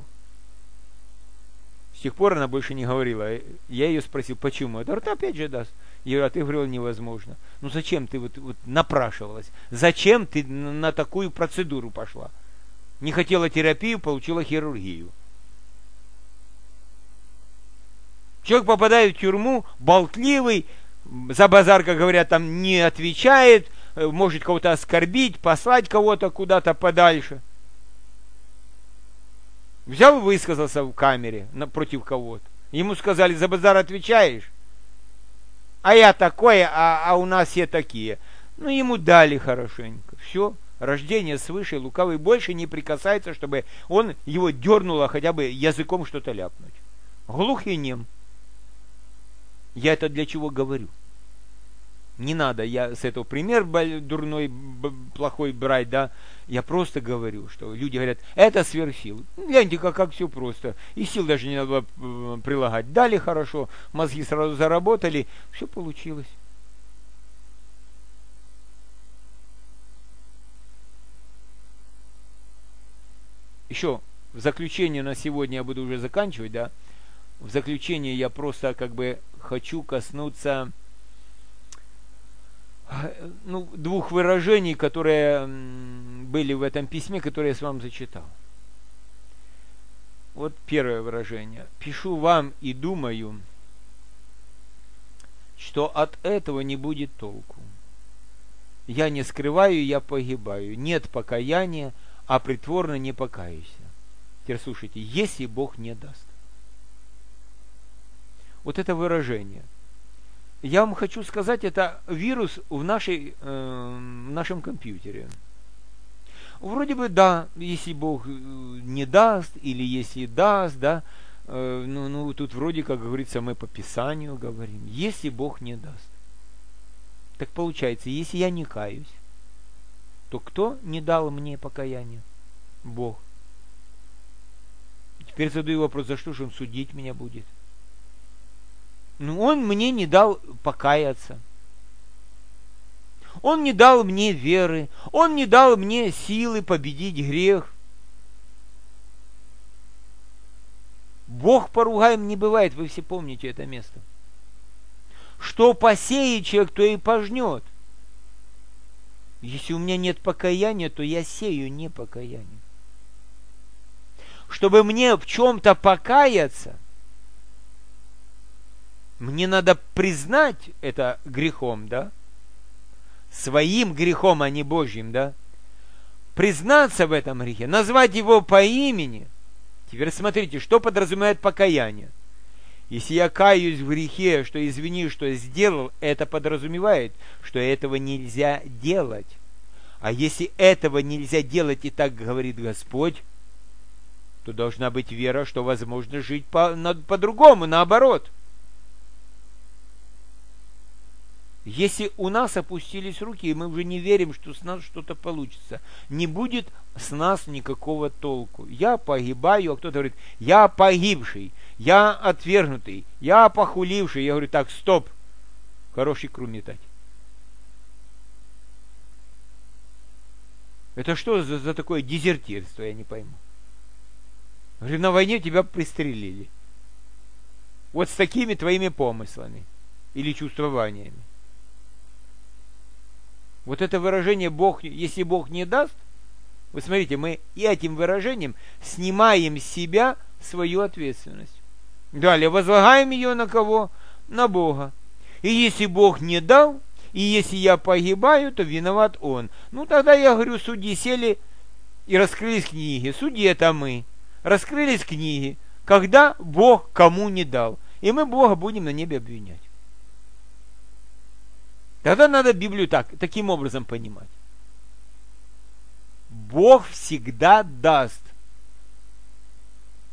С тех пор она больше не говорила. Я ее спросил, почему? Это говорит, опять же даст. Я говорю, а ты говорила, невозможно. Ну зачем ты вот, вот напрашивалась? Зачем ты на такую процедуру пошла? Не хотела терапию, получила хирургию. Человек попадает в тюрьму, болтливый, за базар, как говорят, там не отвечает, может кого-то оскорбить, послать кого-то куда-то подальше. Взял и высказался в камере против кого-то. Ему сказали, за базар отвечаешь? А я такое, а, а у нас все такие. Ну, ему дали хорошенько. Все, рождение свыше, лукавый больше не прикасается, чтобы он его дернуло хотя бы языком что-то ляпнуть. Глух и нем. Я это для чего говорю? Не надо я с этого пример дурной, плохой брать, да. Я просто говорю, что люди говорят, это сверхсил. Гляньте, как, как все просто. И сил даже не надо было прилагать. Дали хорошо, мозги сразу заработали, все получилось. Еще в заключение на сегодня я буду уже заканчивать, да. В заключение я просто как бы хочу коснуться ну, двух выражений, которые были в этом письме, которое я с вами зачитал. Вот первое выражение. Пишу вам и думаю, что от этого не будет толку. Я не скрываю, я погибаю. Нет покаяния, а притворно не покаюсь. Теперь слушайте, если Бог не даст. Вот это выражение. Я вам хочу сказать, это вирус в, нашей, э, в нашем компьютере. Вроде бы да, если Бог не даст, или если даст, да, э, ну, ну тут вроде, как говорится, мы по Писанию говорим, если Бог не даст. Так получается, если я не каюсь, то кто не дал мне покаяние? Бог. Теперь задаю вопрос, за что же Он судить меня будет? Ну, Он мне не дал покаяться. Он не дал мне веры. Он не дал мне силы победить грех. Бог поругаем не бывает, вы все помните это место. Что посеет человек, то и пожнет. Если у меня нет покаяния, то я сею непокаяние. Чтобы мне в чем-то покаяться, мне надо признать это грехом, да? Своим грехом, а не Божьим, да? Признаться в этом грехе, назвать его по имени. Теперь смотрите, что подразумевает покаяние. Если я каюсь в грехе, что извини, что сделал, это подразумевает, что этого нельзя делать. А если этого нельзя делать, и так говорит Господь, то должна быть вера, что возможно жить по, на, по-другому, наоборот. Если у нас опустились руки, и мы уже не верим, что с нас что-то получится, не будет с нас никакого толку. Я погибаю, а кто-то говорит, я погибший, я отвергнутый, я похуливший. Я говорю, так, стоп, хороший икру метать. Это что за, за такое дезертирство, я не пойму. Говорю, на войне тебя пристрелили. Вот с такими твоими помыслами или чувствованиями. Вот это выражение Бог, если Бог не даст, вы смотрите, мы и этим выражением снимаем с себя свою ответственность. Далее, возлагаем ее на кого? На Бога. И если Бог не дал, и если я погибаю, то виноват Он. Ну, тогда я говорю, судьи сели и раскрылись книги. Судьи это мы. Раскрылись книги, когда Бог кому не дал. И мы Бога будем на небе обвинять. Тогда надо Библию так, таким образом понимать. Бог всегда даст.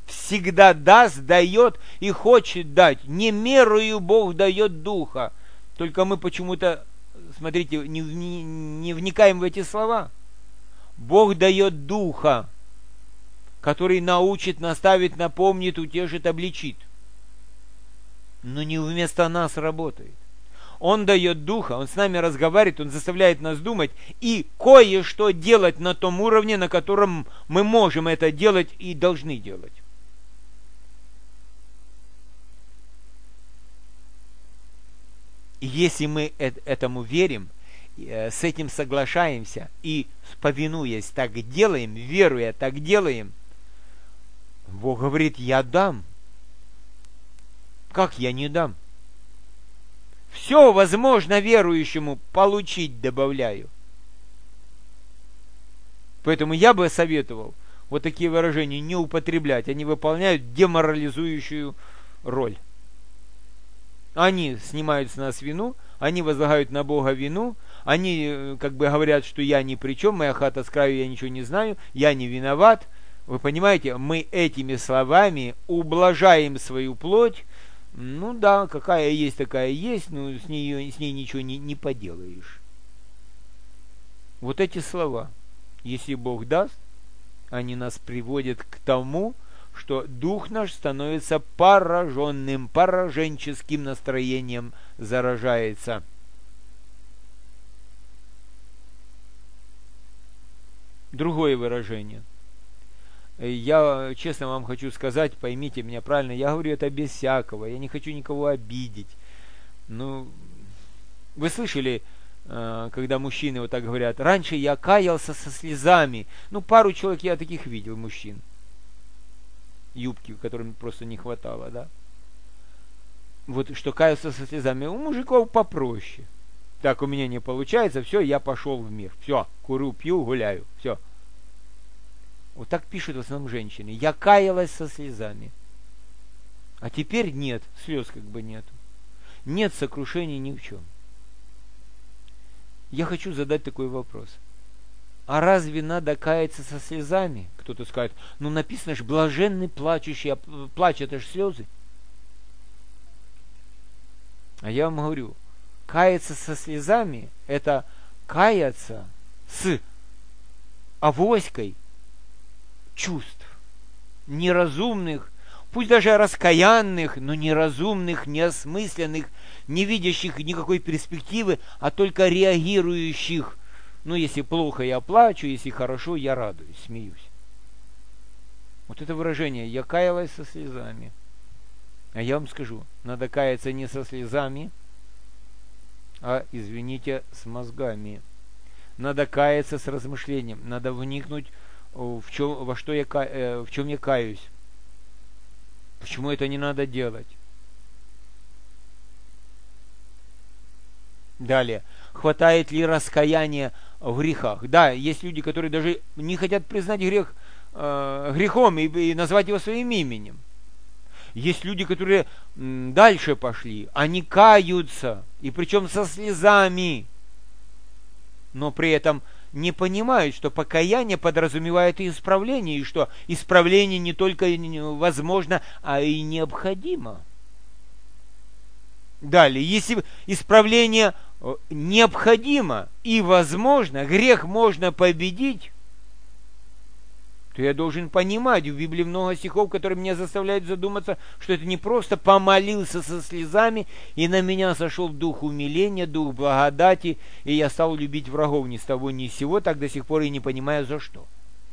Всегда даст, дает и хочет дать. Не мерою Бог дает духа. Только мы почему-то, смотрите, не, не, не вникаем в эти слова. Бог дает Духа, который научит, наставит, напомнит, утешит, обличит. Но не вместо нас работает. Он дает Духа, Он с нами разговаривает, Он заставляет нас думать и кое-что делать на том уровне, на котором мы можем это делать и должны делать. И если мы этому верим, с этим соглашаемся и, повинуясь, так делаем, веруя, так делаем, Бог говорит: я дам. Как я не дам? Все возможно верующему получить, добавляю. Поэтому я бы советовал вот такие выражения не употреблять. Они выполняют деморализующую роль. Они снимают с нас вину, они возлагают на Бога вину, они как бы говорят, что я ни при чем, моя хата с краю, я ничего не знаю, я не виноват. Вы понимаете, мы этими словами ублажаем свою плоть. Ну да, какая есть, такая есть, но с ней, с ней ничего не, не поделаешь. Вот эти слова, если Бог даст, они нас приводят к тому, что дух наш становится пораженным, пораженческим настроением заражается. Другое выражение. Я честно вам хочу сказать, поймите меня правильно, я говорю это без всякого, я не хочу никого обидеть. Ну, вы слышали, когда мужчины вот так говорят: раньше я каялся со слезами. Ну, пару человек я таких видел, мужчин. Юбки, которым просто не хватало, да? Вот что каялся со слезами. У мужиков попроще. Так у меня не получается, все, я пошел в мир. Все, курю, пью, гуляю, все. Вот так пишут в основном женщины. Я каялась со слезами. А теперь нет, слез как бы нету. Нет сокрушений ни в чем. Я хочу задать такой вопрос. А разве надо каяться со слезами? Кто-то скажет: ну написано же, блаженный плачущий, а плач это же слезы. А я вам говорю, каяться со слезами — это каяться с авоськой чувств, неразумных, пусть даже раскаянных, но неразумных, неосмысленных, не видящих никакой перспективы, а только реагирующих. Ну, если плохо, я плачу, если хорошо, я радуюсь, смеюсь. Вот это выражение «я каялась со слезами». А я вам скажу, надо каяться не со слезами, а, извините, с мозгами. Надо каяться с размышлением, надо вникнуть в чем, во что я, в чем я каюсь. Почему это не надо делать? Далее. Хватает ли раскаяния в грехах? Да, есть люди, которые даже не хотят признать грех э, грехом и, и назвать его своим именем. Есть люди, которые м, дальше пошли. Они каются, и причем со слезами. Но при этом не понимают, что покаяние подразумевает и исправление, и что исправление не только возможно, а и необходимо. Далее, если исправление необходимо и возможно, грех можно победить, то я должен понимать, в Библии много стихов, которые меня заставляют задуматься, что это не просто помолился со слезами, и на меня сошел дух умиления, дух благодати, и я стал любить врагов ни с того ни с сего, так до сих пор и не понимаю, за что.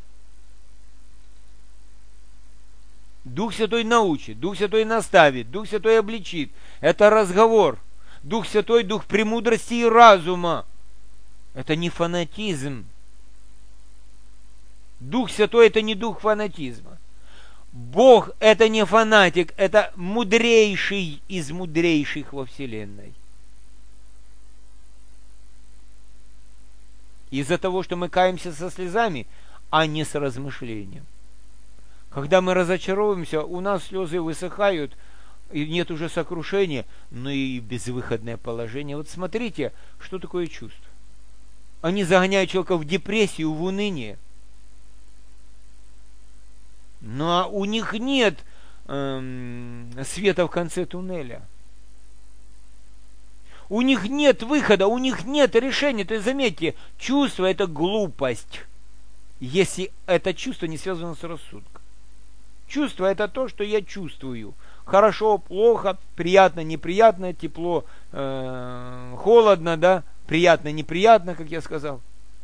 Дух Святой научит, Дух Святой наставит, Дух Святой обличит. Это разговор. Дух Святой, Дух премудрости и разума. Это не фанатизм. Дух Святой — это не дух фанатизма. Бог — это не фанатик, это мудрейший из мудрейших во Вселенной. Из-за того, что мы каемся со слезами, а не с размышлением. Когда мы разочаровываемся, у нас слезы высыхают, и нет уже сокрушения, но и безвыходное положение. Вот смотрите, что такое чувство. Они загоняют человека в депрессию, в уныние. Но у них нет эм, света в конце туннеля. У них нет выхода, у них нет решения. То есть, заметьте, чувство – это глупость, если это чувство не связано с рассудком. Чувство – это то, что я чувствую. Хорошо, плохо, приятно, неприятно, тепло, э, холодно, да, приятно, неприятно, как я сказал.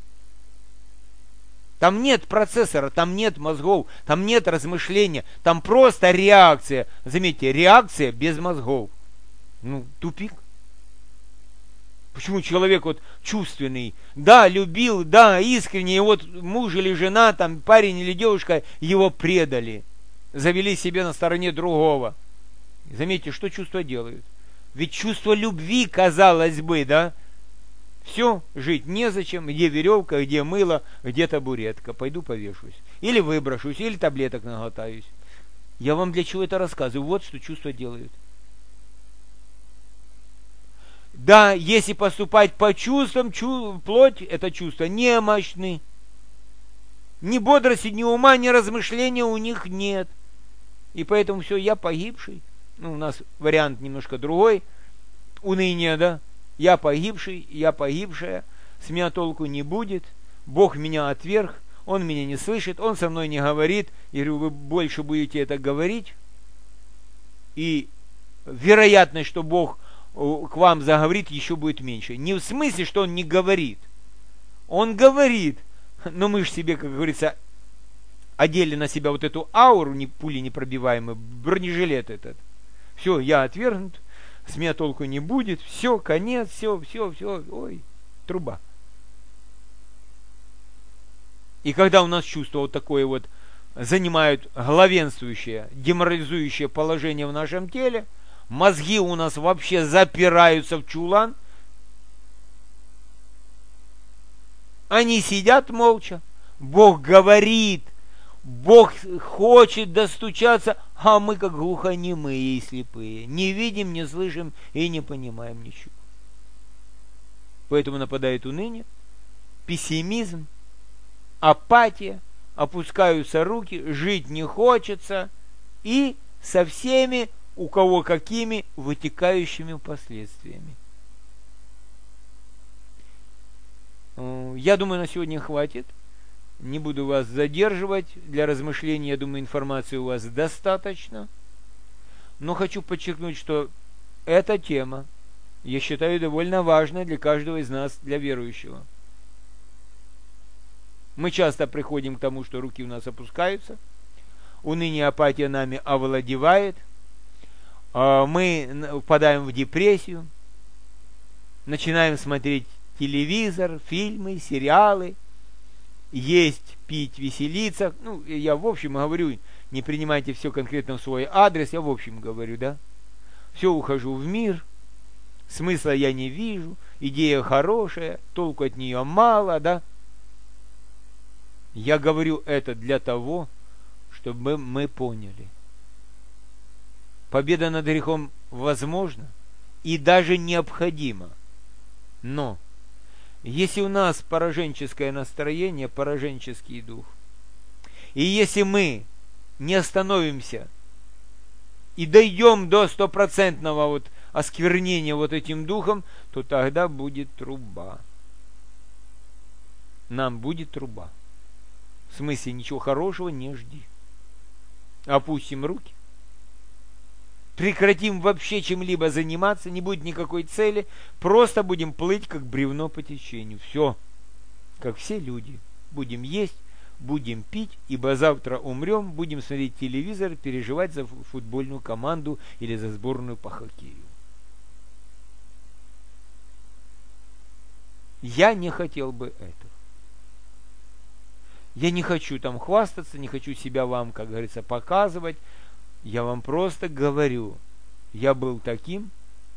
Там нет процессора, там нет мозгов, там нет размышления, там просто реакция. Заметьте, реакция без мозгов. Ну, тупик. Почему человек вот чувственный, да, любил, да, искренне, и вот муж или жена, там парень или девушка его предали, завели себе на стороне другого. Заметьте, что чувства делают. Ведь чувство любви, казалось бы, да, все, жить незачем, где веревка, где мыло, где табуретка, пойду повешусь. Или выброшусь, или таблеток наглотаюсь. Я вам для чего это рассказываю? Вот что чувства делают. Да, если поступать по чувствам, чу, плоть, это чувства немощны. Ни бодрости, ни ума, ни размышления у них нет. И поэтому все, я погибший. Ну, у нас вариант немножко другой. Уныние, да? Я погибший, я погибшая. С меня толку не будет. Бог меня отверг. Он меня не слышит. Он со мной не говорит. Я говорю, вы больше будете это говорить. И вероятность, что Бог к вам заговорит, еще будет меньше. Не в смысле, что он не говорит. Он говорит. Но мы же себе, как говорится, одели на себя вот эту ауру, не, пули непробиваемый, бронежилет этот. Все, я отвергнут, с меня толку не будет, все, конец, все, все, все, ой, труба. И когда у нас чувство вот такое вот занимают главенствующее, деморализующее положение в нашем теле, мозги у нас вообще запираются в чулан, они сидят молча, Бог говорит, Бог хочет достучаться, а мы как глухонемые и слепые. Не видим, не слышим и не понимаем ничего. Поэтому нападает уныние, пессимизм, апатия, опускаются руки, жить не хочется, и со всеми, у кого какими, вытекающими последствиями. Я думаю, на сегодня хватит. Не буду вас задерживать. Для размышления, я думаю, информации у вас достаточно. Но хочу подчеркнуть, что эта тема, я считаю, довольно важной для каждого из нас, для верующего. Мы часто приходим к тому, что руки у нас опускаются, уныние, апатия нами овладевает, мы впадаем в депрессию, начинаем смотреть телевизор, фильмы, сериалы, есть, пить, веселиться. Ну, я в общем говорю, не принимайте все конкретно в свой адрес, я в общем говорю, да. Все, ухожу в мир, смысла я не вижу, идея хорошая, толку от нее мало, да. Я говорю это для того, чтобы мы поняли. Победа над грехом возможна и даже необходима. Но если у нас пораженческое настроение, пораженческий дух, и если мы не остановимся и дойдем до стопроцентного вот осквернения вот этим духом, то тогда будет труба. Нам будет труба. В смысле, ничего хорошего не жди. Опустим руки. Прекратим вообще чем-либо заниматься, не будет никакой цели, просто будем плыть, как бревно по течению. Все, как все люди. Будем есть, будем пить, ибо завтра умрем, будем смотреть телевизор, переживать за футбольную команду или за сборную по хоккею. Я не хотел бы этого. Я не хочу там хвастаться, не хочу себя вам, как говорится, показывать. Я вам просто говорю, я был таким,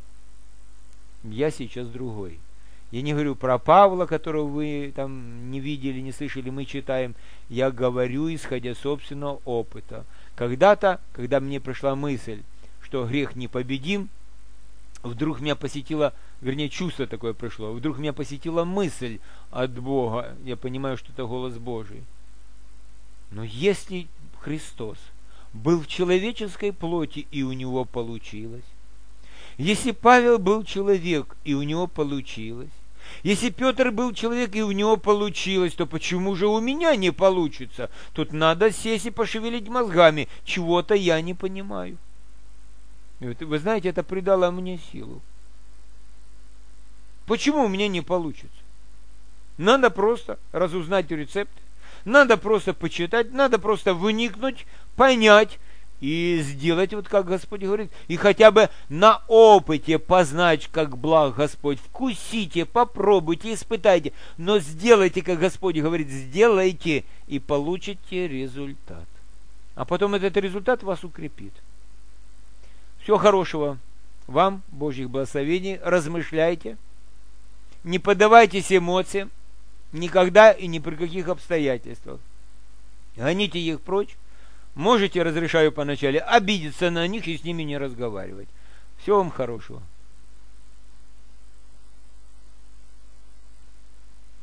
я сейчас другой. Я не говорю про Павла, которого вы там не видели, не слышали, мы читаем. Я говорю, исходя собственного опыта. Когда-то, когда мне пришла мысль, что грех непобедим, вдруг меня посетила, вернее, чувство такое пришло, вдруг меня посетила мысль от Бога. Я понимаю, что это голос Божий. Но если Христос был в человеческой плоти, и у него получилось, Если Павел был человек, и у него получилось, если Петр был человек, и у него получилось, то почему же у меня не получится? Тут надо сесть и пошевелить мозгами. Чего-то я не понимаю. И вот, вы знаете, это придало мне силу. Почему у меня не получится? Надо просто разузнать рецепт, надо просто почитать, надо просто вникнуть, понять и сделать, вот как Господь говорит, и хотя бы на опыте познать, как благ Господь. Вкусите, попробуйте, испытайте, но сделайте, как Господь говорит, сделайте, и получите результат. А потом этот результат вас укрепит. Всего хорошего вам, Божьих благословений, размышляйте, не поддавайтесь эмоциям, никогда и ни при каких обстоятельствах. Гоните их прочь. Можете, разрешаю поначалу, обидеться на них и с ними не разговаривать. Всего вам хорошего.